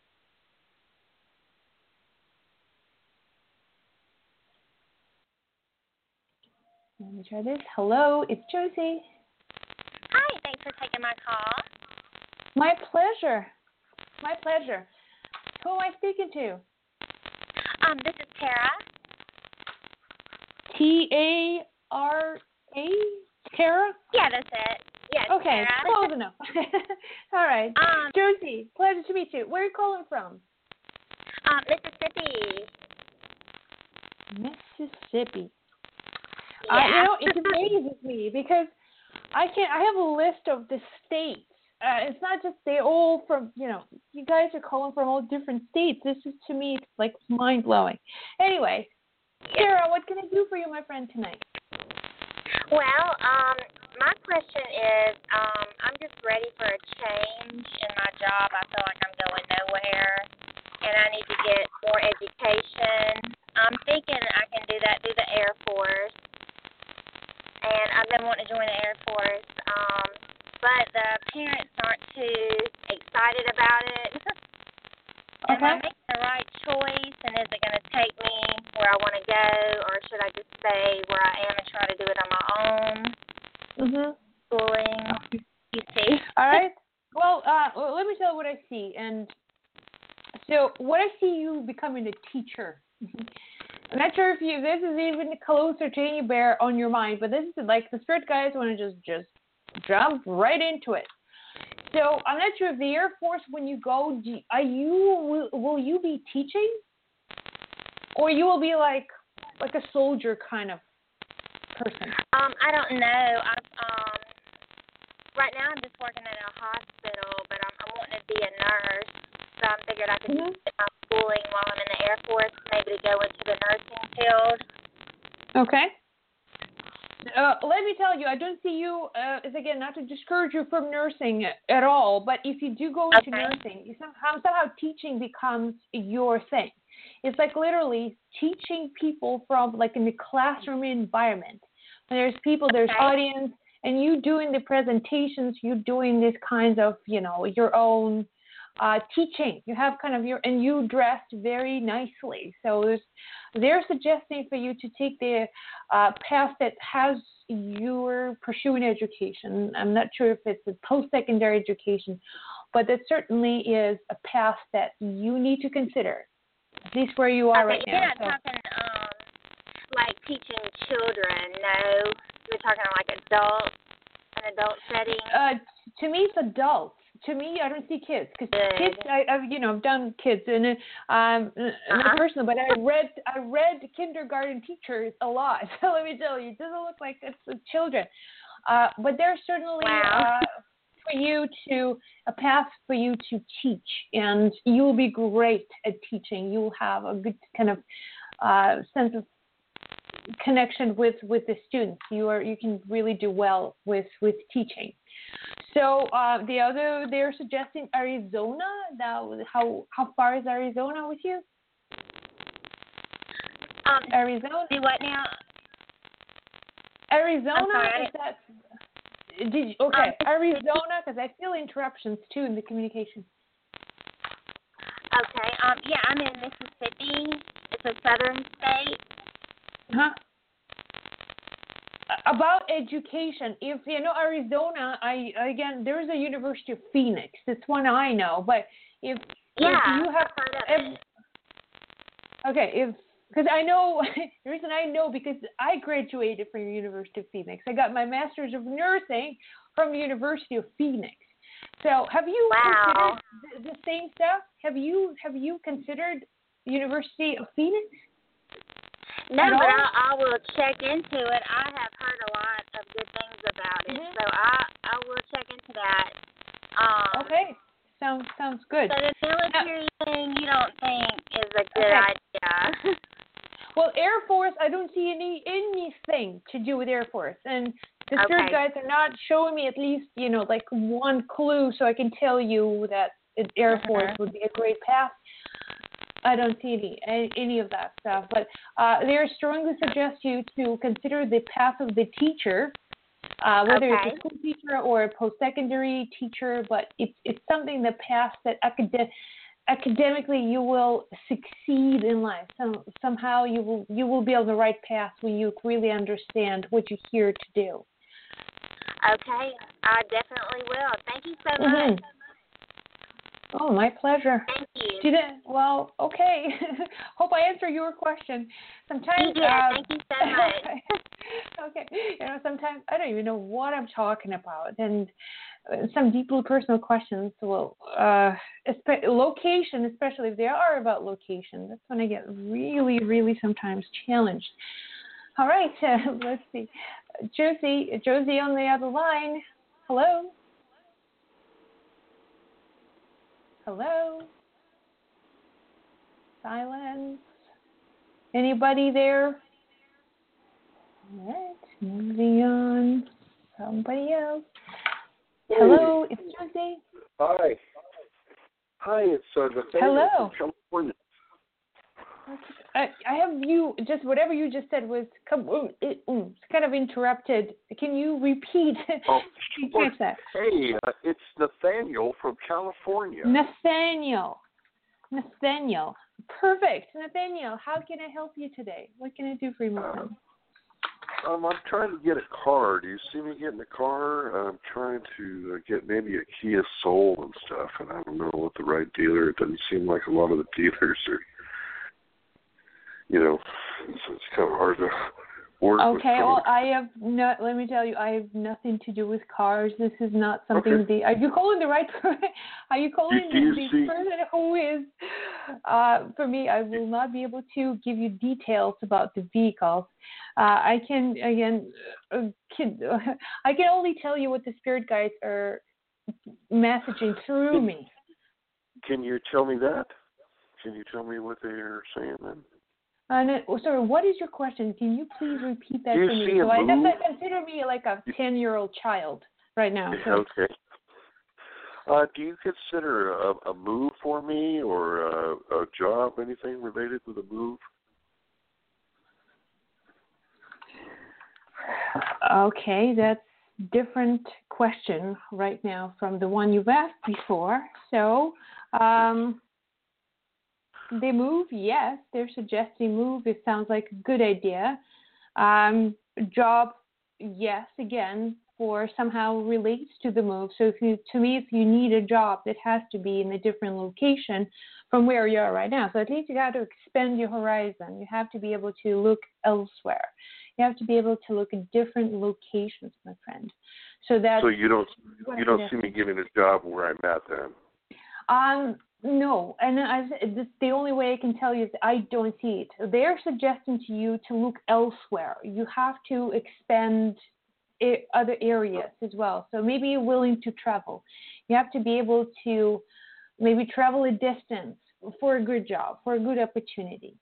Let me try this. Hello, it's Josie. Hi, thanks for taking my call. My pleasure. My pleasure. Who am I speaking to? This is Tara. T-A-R-A? Tara? Yeah, that's it. Yes, okay, Tara. close enough. All right. Josie, pleasure to meet you. Where are you calling from? Mississippi. Mississippi. Yeah. It amazes me because I have a list of the states. It's not just they're all from, you guys are calling from all different states. This is, to me, it's like mind-blowing. Anyway, Sarah, what can I do for you, my friend, tonight? Well, my question is, I'm just ready for a change in my job. I feel like I'm going nowhere, and I need to get more education I'm thinking I can do that through the Air Force, and I've been wanting to join the Air Force, but the parents aren't too excited about it. Am I making the right choice, and is it going to take me where I want to go, or should I just stay where I am and try to do it on my own? Schooling, you see. All right. Well, let me tell you what I see. And so what I see you becoming a teacher. I'm not sure if this is even closer to any bear on your mind, but this is like the spirit guides want to just jump right into it. So I'm not sure if the Air Force, when you go, will you be teaching, or you will be like a soldier kind of person? I don't know. Right now I'm just working in a hospital, but I'm wanting to be a nurse, so I figured I could just get my schooling while I'm in the Air Force, maybe to go into the nursing field. Okay. Let me tell you, I don't see you, as again, not to discourage you from nursing at all, but if you do go into nursing, somehow teaching becomes your thing. It's like literally teaching people from like in the classroom environment. And there's people, there's audience, and you doing the presentations, you doing this kinds of, your own teaching. You have kind of and you dressed very nicely. So they're suggesting for you to take the path that has you're pursuing education. I'm not sure if it's a post-secondary education, but that certainly is a path that you need to consider, at least where you are right now. You're not talking like teaching children, no. You're talking like an adult setting. To me, it's adults. To me, I don't see kids because kids. I've done kids, and not personal, but I read kindergarten teachers a lot. So let me tell you, it doesn't look like it's children, but there's certainly a path for you to teach, and you will be great at teaching. You will have a good kind of sense of connection with the students. You can really do well with teaching. So they're suggesting Arizona. How far is Arizona with you? Arizona. Do what now? Arizona, is that? Arizona, because I feel interruptions too in the communication. Okay. Yeah, I'm in Mississippi. It's a southern state. About education, if you know Arizona, there's a University of Phoenix. That's one I know. But if you have heard of it. Because I know the reason I know because I graduated from the University of Phoenix. I got my Master's of Nursing from the University of Phoenix. So have you considered the same stuff? Have you considered University of Phoenix? No, but I will check into it. I have heard a lot of good things about it, so I will check into that. Okay, sounds good. So the military thing you don't think is a good idea? Well, Air Force, I don't see anything to do with Air Force, and the spirit guides are not showing me at least like one clue, so I can tell you that Air Force would be a great path. I don't see any of that stuff, but they strongly suggest you to consider the path of the teacher, whether it's a school teacher or a post-secondary teacher. But it's something the path that academically you will succeed in life. Somehow you will be on the right path when you really understand what you're here to do. Okay, I definitely will. Thank you so much. Oh, my pleasure. Thank you. Well, okay. Hope I answered your question. Sometimes. Thank you so much. Okay. Sometimes I don't even know what I'm talking about, and some deeply personal questions will, location, especially if they are about location. That's when I get really, really sometimes challenged. All right. Let's see. Josie on the other line. Hello. Hello? Silence. Anybody there? All right, moving on. Somebody else. Hey. Hello, it's Josie. Hi, it's the Hello. from California. I have you just whatever you just said was kind of interrupted. Can you repeat? Oh, Can you catch that? Hey, it's Nathaniel from California. Nathaniel. Perfect. Nathaniel, how can I help you today? What can I do for you, my friend? I'm trying to get a car. Do you see me getting a car? I'm trying to get maybe a Kia Soul and stuff, and I don't know what the right dealer. It doesn't seem like a lot of the dealers are, it's kind of hard to work with. Okay, well, let me tell you, I have nothing to do with cars. This is not something Okay. are you calling the right person? Are you calling the person who is, for me, I will not be able to give you details about the vehicles. I can only tell you what the spirit guides are messaging through me. Can you tell me that? Can you tell me what they are saying then? Sorry, what is your question? Can you please repeat that Do you to me? see a I move? consider me like a 10-year-old child right now. So. Okay. Do you consider a move for me or a job, anything related with a move? Okay, that's different question right now from the one you've asked before. So, they move, yes. They're suggesting move. It sounds like a good idea. Job, yes, again, for somehow relates to the move. So if you need a job, it has to be in a different location from where you are right now. So at least you got to expand your horizon. You have to be able to look elsewhere. You have to be able to look at different locations, my friend. So you don't see me getting a job where I'm at then? No, and the only way I can tell you is I don't see it. They're suggesting to you to look elsewhere. You have to expand other areas as well. So maybe you're willing to travel. You have to be able to maybe travel a distance for a good job, for a good opportunity.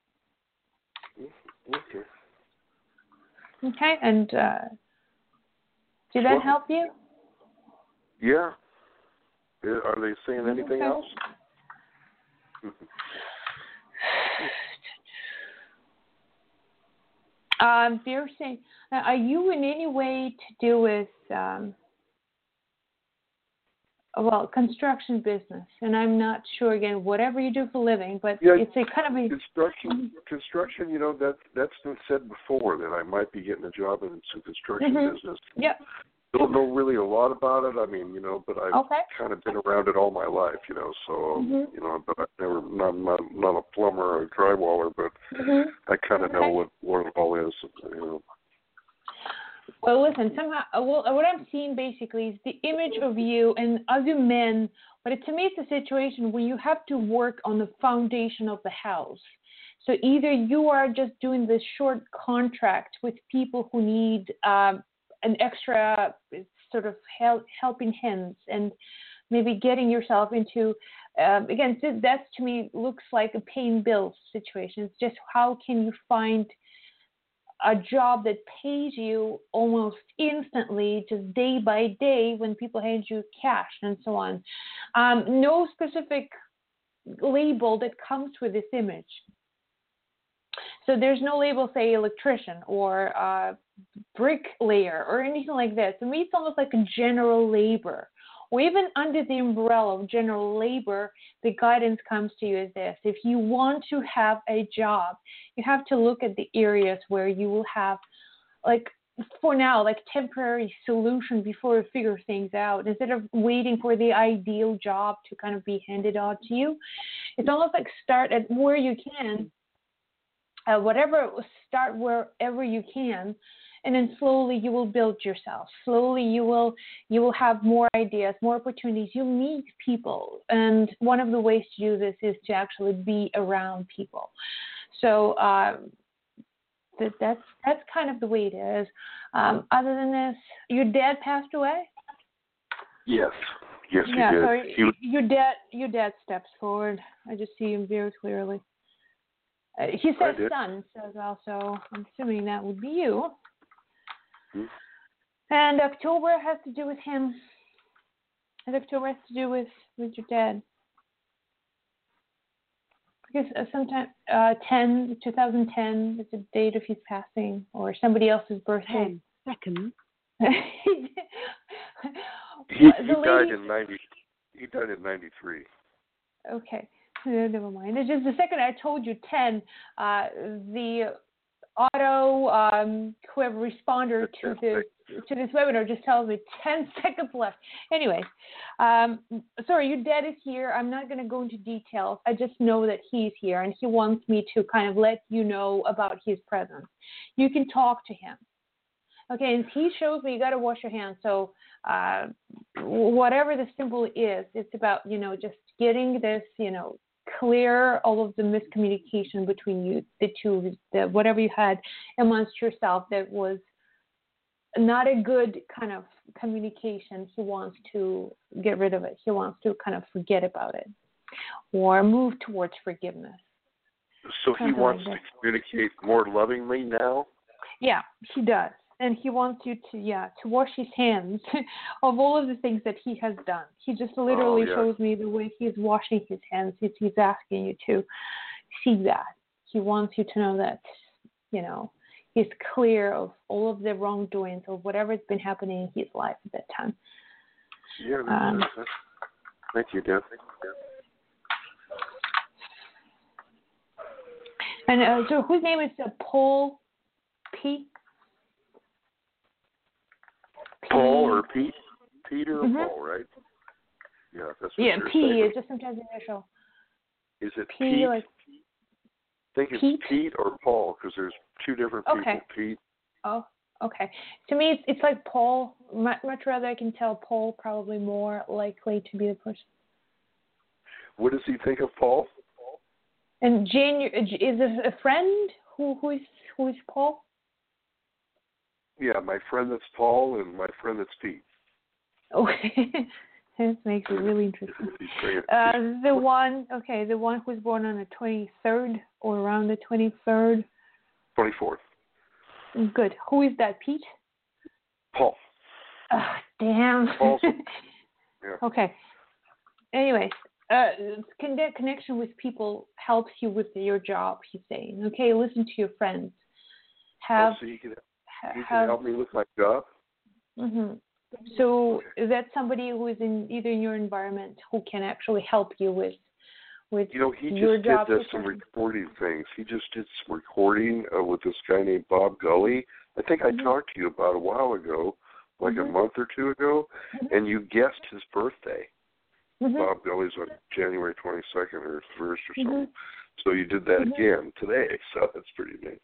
Okay. Okay, and did that help you? Yeah. Are they saying anything else? They're saying, are you in any way to do with, construction business? And I'm not sure, again, whatever you do for a living, but it's a kind of a... Construction, that's been said before, that I might be getting a job in some construction business. Yep. Don't know really a lot about it. I mean, but I've kind of been around it all my life, so, but I've never, not a plumber or a drywaller, but I kind of know what it all is, Well, listen, somehow, what I'm seeing basically is the image of you and other men, but to me it's a situation where you have to work on the foundation of the house. So either you are just doing this short contract with people who need an extra sort of helping hands and maybe getting yourself into, again, that to me looks like a paying bills situation. It's just how can you find a job that pays you almost instantly, just day by day when people hand you cash and so on. No specific label that comes with this image. So there's no label, say, electrician or bricklayer or anything like that. To me, it's almost like a general labor. Or even under the umbrella of general labor, the guidance comes to you as this. If you want to have a job, you have to look at the areas where you will have, for now, temporary solution before you figure things out. Instead of waiting for the ideal job to kind of be handed out to you, it's almost like start at where you can. Start wherever you can, and then slowly you will build yourself. Slowly you will have more ideas, more opportunities. You'll meet people, and one of the ways to do this is to actually be around people. So that's kind of the way it is. Other than this, your dad passed away? Yes. Yes, he did. Sorry. Your dad steps forward. I just see him very clearly. He says son, says also, I'm assuming that would be you. And October has to do with him. And October has to do with your dad. Because sometime 2010 is the date of his passing, or somebody else's birthday. 10 seconds. He died in 90. He died in 93. Okay, never mind. It's just the second I told you 10, the auto whoever responder to this webinar just tells me 10 seconds left. Anyway, sorry, your dad is here. I'm not going to go into details. I just know that he's here, and he wants me to kind of let you know about his presence. You can talk to him. Okay, and he shows me you got to wash your hands. So whatever the symbol is, it's about, just getting this, clear all of the miscommunication between you, the two, whatever you had amongst yourself that was not a good kind of communication. He wants to get rid of it. He wants to kind of forget about it or move towards forgiveness. So he wants to communicate more lovingly now? Yeah, he does. And he wants you to wash his hands of all of the things that he has done. He just literally shows me the way he's washing his hands. He's asking you to see that. He wants you to know that, he's clear of all of the wrongdoings or whatever's been happening in his life at that time. Yeah, that's thank you, Deb. And so whose name is Paul P? Paul or Pete? Peter or Paul, right? Yeah, that's what P is just sometimes the initial. Is it P? Pete? Like I think it's Pete or Paul because there's two different people. Pete. Oh, okay. To me, it's like Paul. Much rather I can tell Paul probably more likely to be the person. What does he think of Paul? And Jane, is it a friend? Who is Paul? Yeah, my friend that's Paul and my friend that's Pete. Okay, that makes it really interesting. The one who's born on the 23rd or around the 23rd. 24th. Good. Who is that, Pete? Paul. Damn. Paul's, yeah. Okay. Anyways, connection with people helps you with your job, he's saying. Okay, listen to your friends. So you can help me with my job? Mm-hmm. So is that somebody who is either in your environment who can actually help you with your job? He just did some recording things. He just did some recording with this guy named Bob Gully. I think I talked to you about a while ago, like a month or two ago, and you guessed his birthday. Bob Gully's on January 22nd or 1st or something. So you did that again today, so that's pretty neat.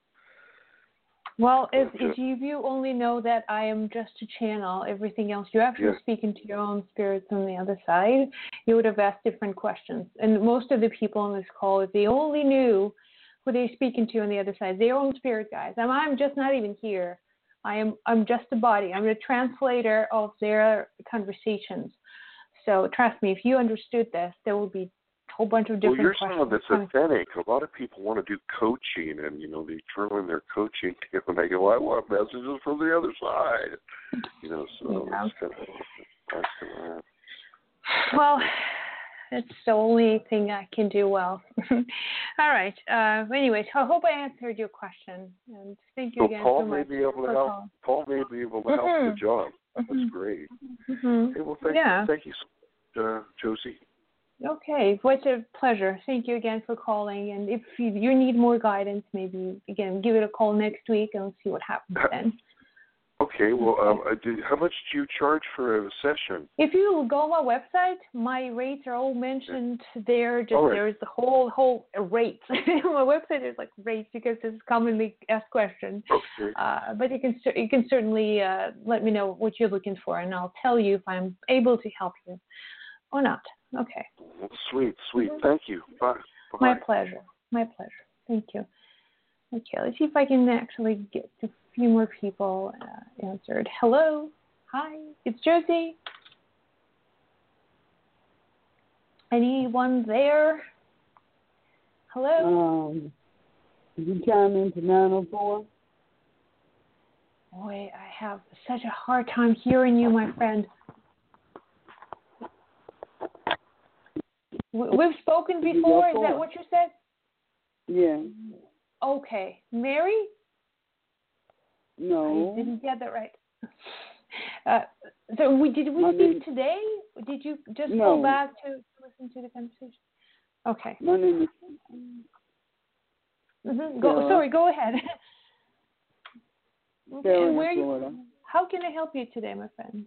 Well, if you only know that I am just a channel, everything else, you're actually speaking to your own spirits on the other side, you would have asked different questions. And most of the people on this call, if they only knew who they're speaking to on the other side, their own spirit guides. I'm just not even here. I'm just a body. I'm a translator of their conversations. So trust me, if you understood this, there will be whole bunch of different questions. Well, you're someone that's authentic. A lot of people want to do coaching, and they throw in their coaching tip, and they go, "I want messages from the other side." So that's kind of well, it's the only thing I can do well. All right. Anyways, I hope I answered your question, and thank you again Paul so much. Paul may be able to help the job. That's great. Okay, well, thank you, Josie. Okay, what's a pleasure. Thank you again for calling. And if you need more guidance, maybe, again, give it a call next week and we'll see what happens then. Okay, well, how much do you charge for a session? If you go on my website, my rates are all mentioned there. There's the whole rates. On my website, there's like rates because this is commonly asked question. Okay. But you can certainly let me know what you're looking for, and I'll tell you if I'm able to help you or not. Okay. Well, sweet. Thank you. Bye. My pleasure. Thank you. Okay, let's see if I can actually get a few more people answered. Hello. Hi. It's Josie. Anyone there? Hello? You chime into 904? Boy, I have such a hard time hearing you, my friend. We've spoken before. Is that what you said? Yeah. Okay. Mary? No. I didn't get that right. So did we speak today? Did you just go back to listen to the conversation? Okay. My name is... Sorry, go ahead. Sarah, where in Florida. How can I help you today, my friend?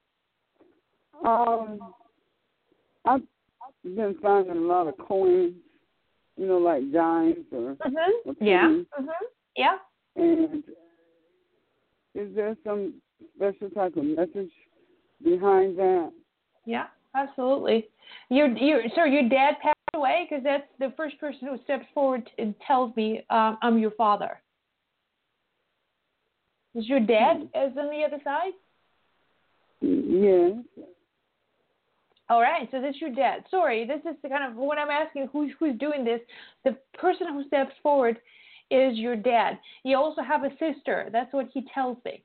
I've been finding a lot of coins, like dimes or Yeah. Yeah. And is there some special type of message behind that? Yeah, absolutely. Your dad passed away? Because that's the first person who steps forward and tells me I'm your father. Is your dad is on the other side? Yes. All right, so this is your dad. Sorry, this is the kind of when I'm asking who's doing this. The person who steps forward is your dad. You also have a sister. That's what he tells me.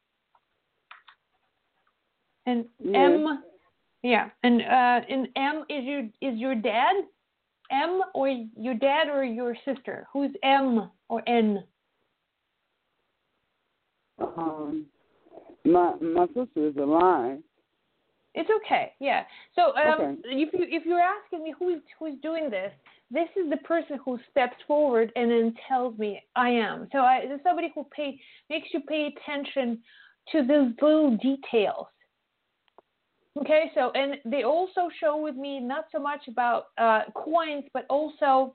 And M, yeah, and M is your dad. M or your dad or your sister? Who's M or N? My sister is alive. It's okay, yeah. So if you're asking me who's doing this is the person who steps forward and then tells me I am. So it's somebody who makes you pay attention to those little details. Okay, so and they also show with me not so much about coins, but also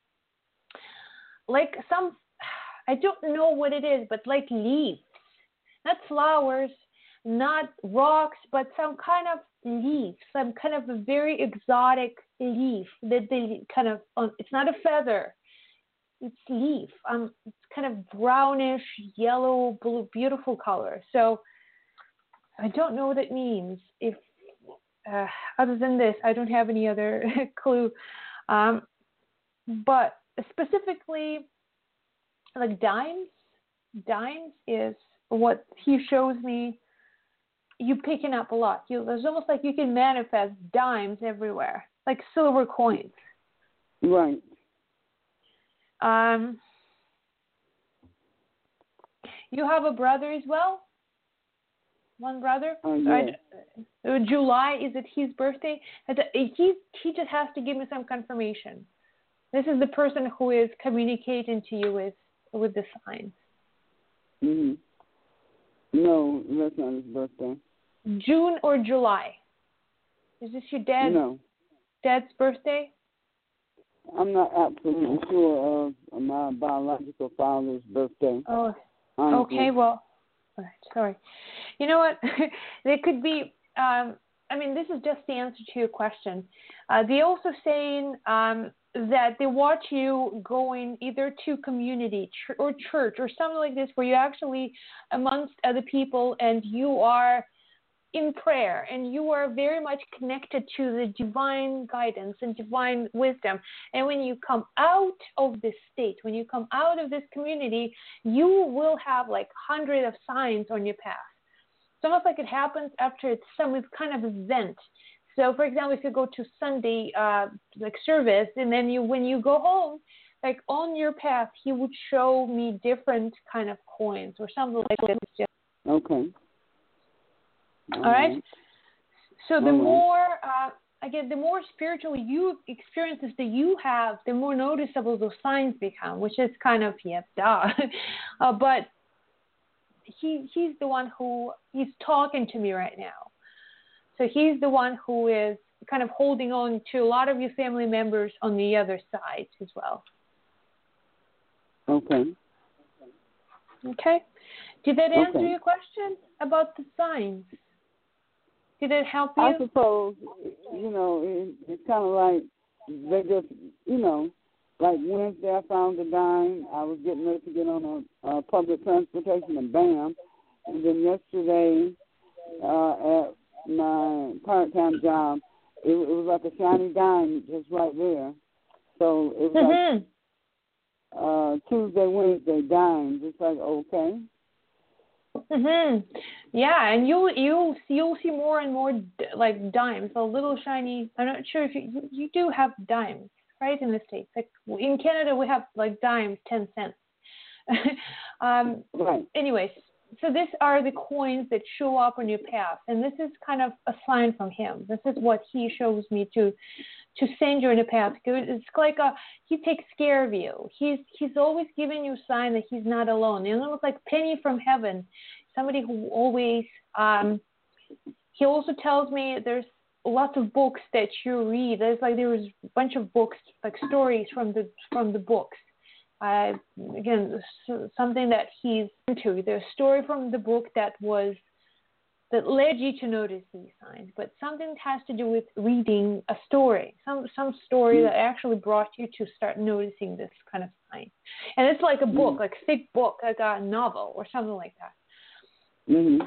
like some, I don't know what it is, but like leaves, not flowers, not rocks, but some kind of leaf, some kind of a very exotic leaf that they kind of, it's not a feather, it's leaf. It's kind of brownish, yellow, blue, beautiful color. So I don't know what it means. If other than this, I don't have any other clue. But specifically, like dimes is what he shows me. You picking up a lot. There's almost like you can manifest dimes everywhere, like silver coins. Right. You have a brother as well? One brother? Yeah. July, is it his birthday? He just has to give me some confirmation. This is the person who is communicating to you with the signs. Mm-hmm. No, that's not his birthday. June or July? Is this your dad's birthday? I'm not absolutely sure of my biological father's birthday. Oh, honestly. Okay. Well, all right, sorry. You know what? There could be. This is just the answer to your question. They also saying that they watch you going either to community or church or something like this, where you're actually amongst other people and you are in prayer and you are very much connected to the divine guidance and divine wisdom. And when you come out of this state, when you come out of this community, you will have like hundreds of signs on your path. It's almost like it happens after some kind of event. So, for example, if you go to Sunday service, and then when you go home, like on your path, he would show me different kind of coins or something like that. Okay. All right. So the more, the more spiritual experiences that you have, the more noticeable those signs become, which is kind of but he's the one he's talking to me right now. So he's the one who is kind of holding on to a lot of your family members on the other side as well. Okay. Okay. Did that answer your question about the signs? Did it help you? I suppose, it's kind of like they just, like Wednesday I found a dime. I was getting ready to get on a public transportation and bam. And then yesterday at my part-time job, it was like a shiny dime just right there. So it was like Tuesday, Wednesday dimes. It's like, okay. Yeah, and you'll see more and more like dimes, a little shiny. I'm not sure if you do have dimes, right, in the States. Like in Canada, we have like dimes, 10 cents. Right. Anyways, so these are the coins that show up on your path, and this is kind of a sign from him. This is what he shows me to send you in a path. It's like he takes care of you. He's always giving you a sign that he's not alone. You know, it's like penny from heaven. Somebody who always, he also tells me there's lots of books that you read. There was a bunch of books, like stories from the books. Again, something that he's into. There's a story from the book that led you to notice these signs, but something has to do with reading a story, some story that actually brought you to start noticing this kind of sign. And it's like a book, like a thick book, like a novel or something like that. Mm-hmm.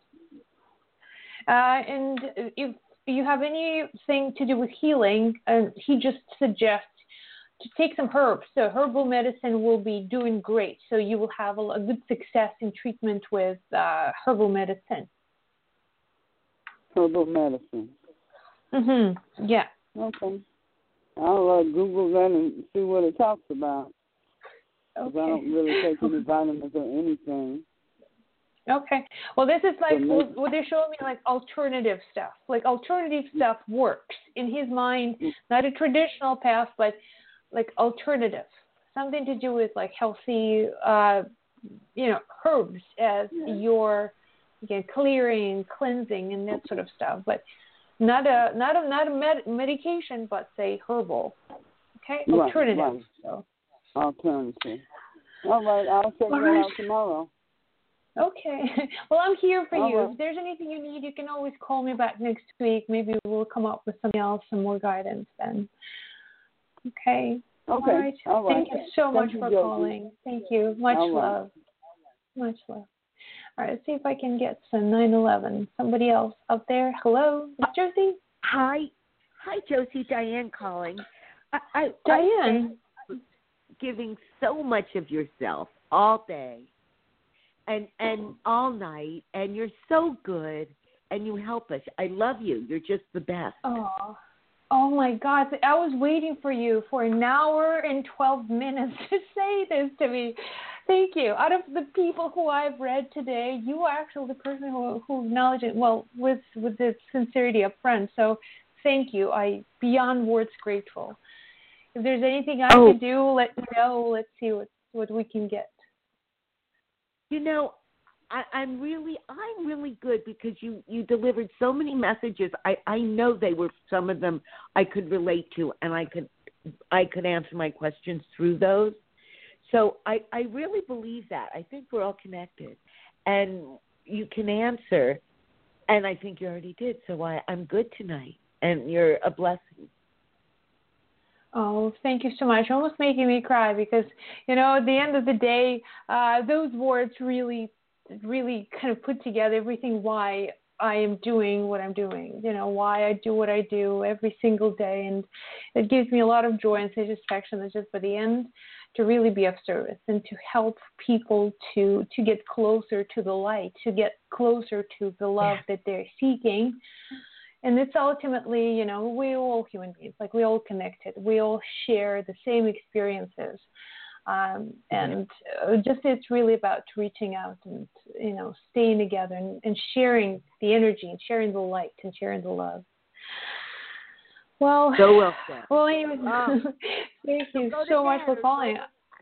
And if you have anything to do with healing, he just suggests to take some herbs. So herbal medicine will be doing great. So you will have a good success in treatment with herbal medicine. Herbal medicine. Mm-hmm. Yeah. Okay. I'll Google that and see what it talks about. Okay. I don't really take any vitamins or anything. Okay. Well, this is like what they're showing me, like alternative stuff. Like alternative stuff works in his mind, not a traditional path, but like alternative, something to do with like healthy, herbs as your clearing, cleansing, and that sort of stuff. But not a medication, but say herbal. Okay, alternative. Right. So. Alternative. All right, I'll check that out tomorrow. Okay. Well, I'm here for you. Right. If there's anything you need, you can always call me back next week. Maybe we'll come up with something else, some more guidance then. Okay. All right. Thank you so much for calling. Thank you. Much love. Much love. All right. Let's see if I can get some 9/11. Somebody else up there. Hello, Josie. Hi, Josie. Diane calling. Diane, giving so much of yourself all day. And all night, and you're so good, and you help us. I love you. You're just the best. Oh my God. I was waiting for you for an hour and 12 minutes to say this to me. Thank you. Out of the people who I've read today, you are actually the person who acknowledged it, well, with the sincerity up front. So thank you. I beyond words grateful. If there's anything I can do, let me know. Let's see what we can get. You know, I'm really good because you delivered so many messages. I know they were some of them I could relate to, and I could answer my questions through those. So I really believe that. I think we're all connected, and you can answer, and I think you already did. So I'm good tonight, and you're a blessing. Oh, thank you so much. You're almost making me cry because, at the end of the day, those words really, really kind of put together everything why I am doing what I'm doing, why I do what I do every single day. And it gives me a lot of joy and satisfaction. It's just by the end to really be of service and to help people to get closer to the light, to get closer to the love that they're seeking. And it's ultimately, we're all human beings, like we're all connected. We all share the same experiences. And just it's really about reaching out and, staying together and sharing the energy and sharing the light and sharing the love. Well, so well said. Well, anyways, thank you so much for calling.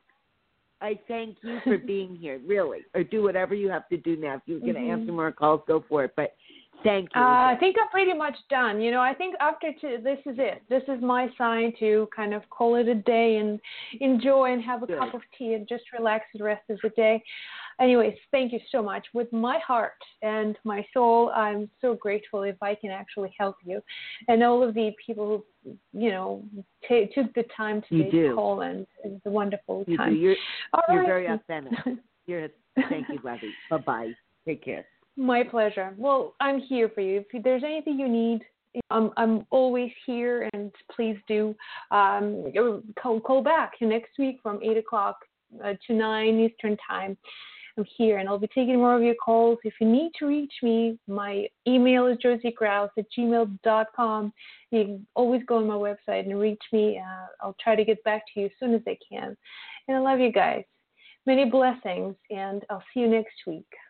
I thank you for being here, really. Or do whatever you have to do now. If you're going to answer more calls, go for it. But thank you. I think I'm pretty much done. I think after this is it. This is my sign to kind of call it a day and enjoy and have a cup of tea and just relax the rest of the day. Anyways, thank you so much. With my heart and my soul, I'm so grateful if I can actually help you. And all of the people who, took the time to call, and it's a wonderful time. You're very authentic. Thank you, Lovey. Bye-bye. Take care. My pleasure. Well, I'm here for you. If there's anything you need, I'm always here, and please do call back next week from 8 o'clock to 9 Eastern Time. I'm here, and I'll be taking more of your calls. If you need to reach me, my email is josiegrouse@gmail.com. You can always go on my website and reach me. I'll try to get back to you as soon as I can. And I love you guys. Many blessings, and I'll see you next week.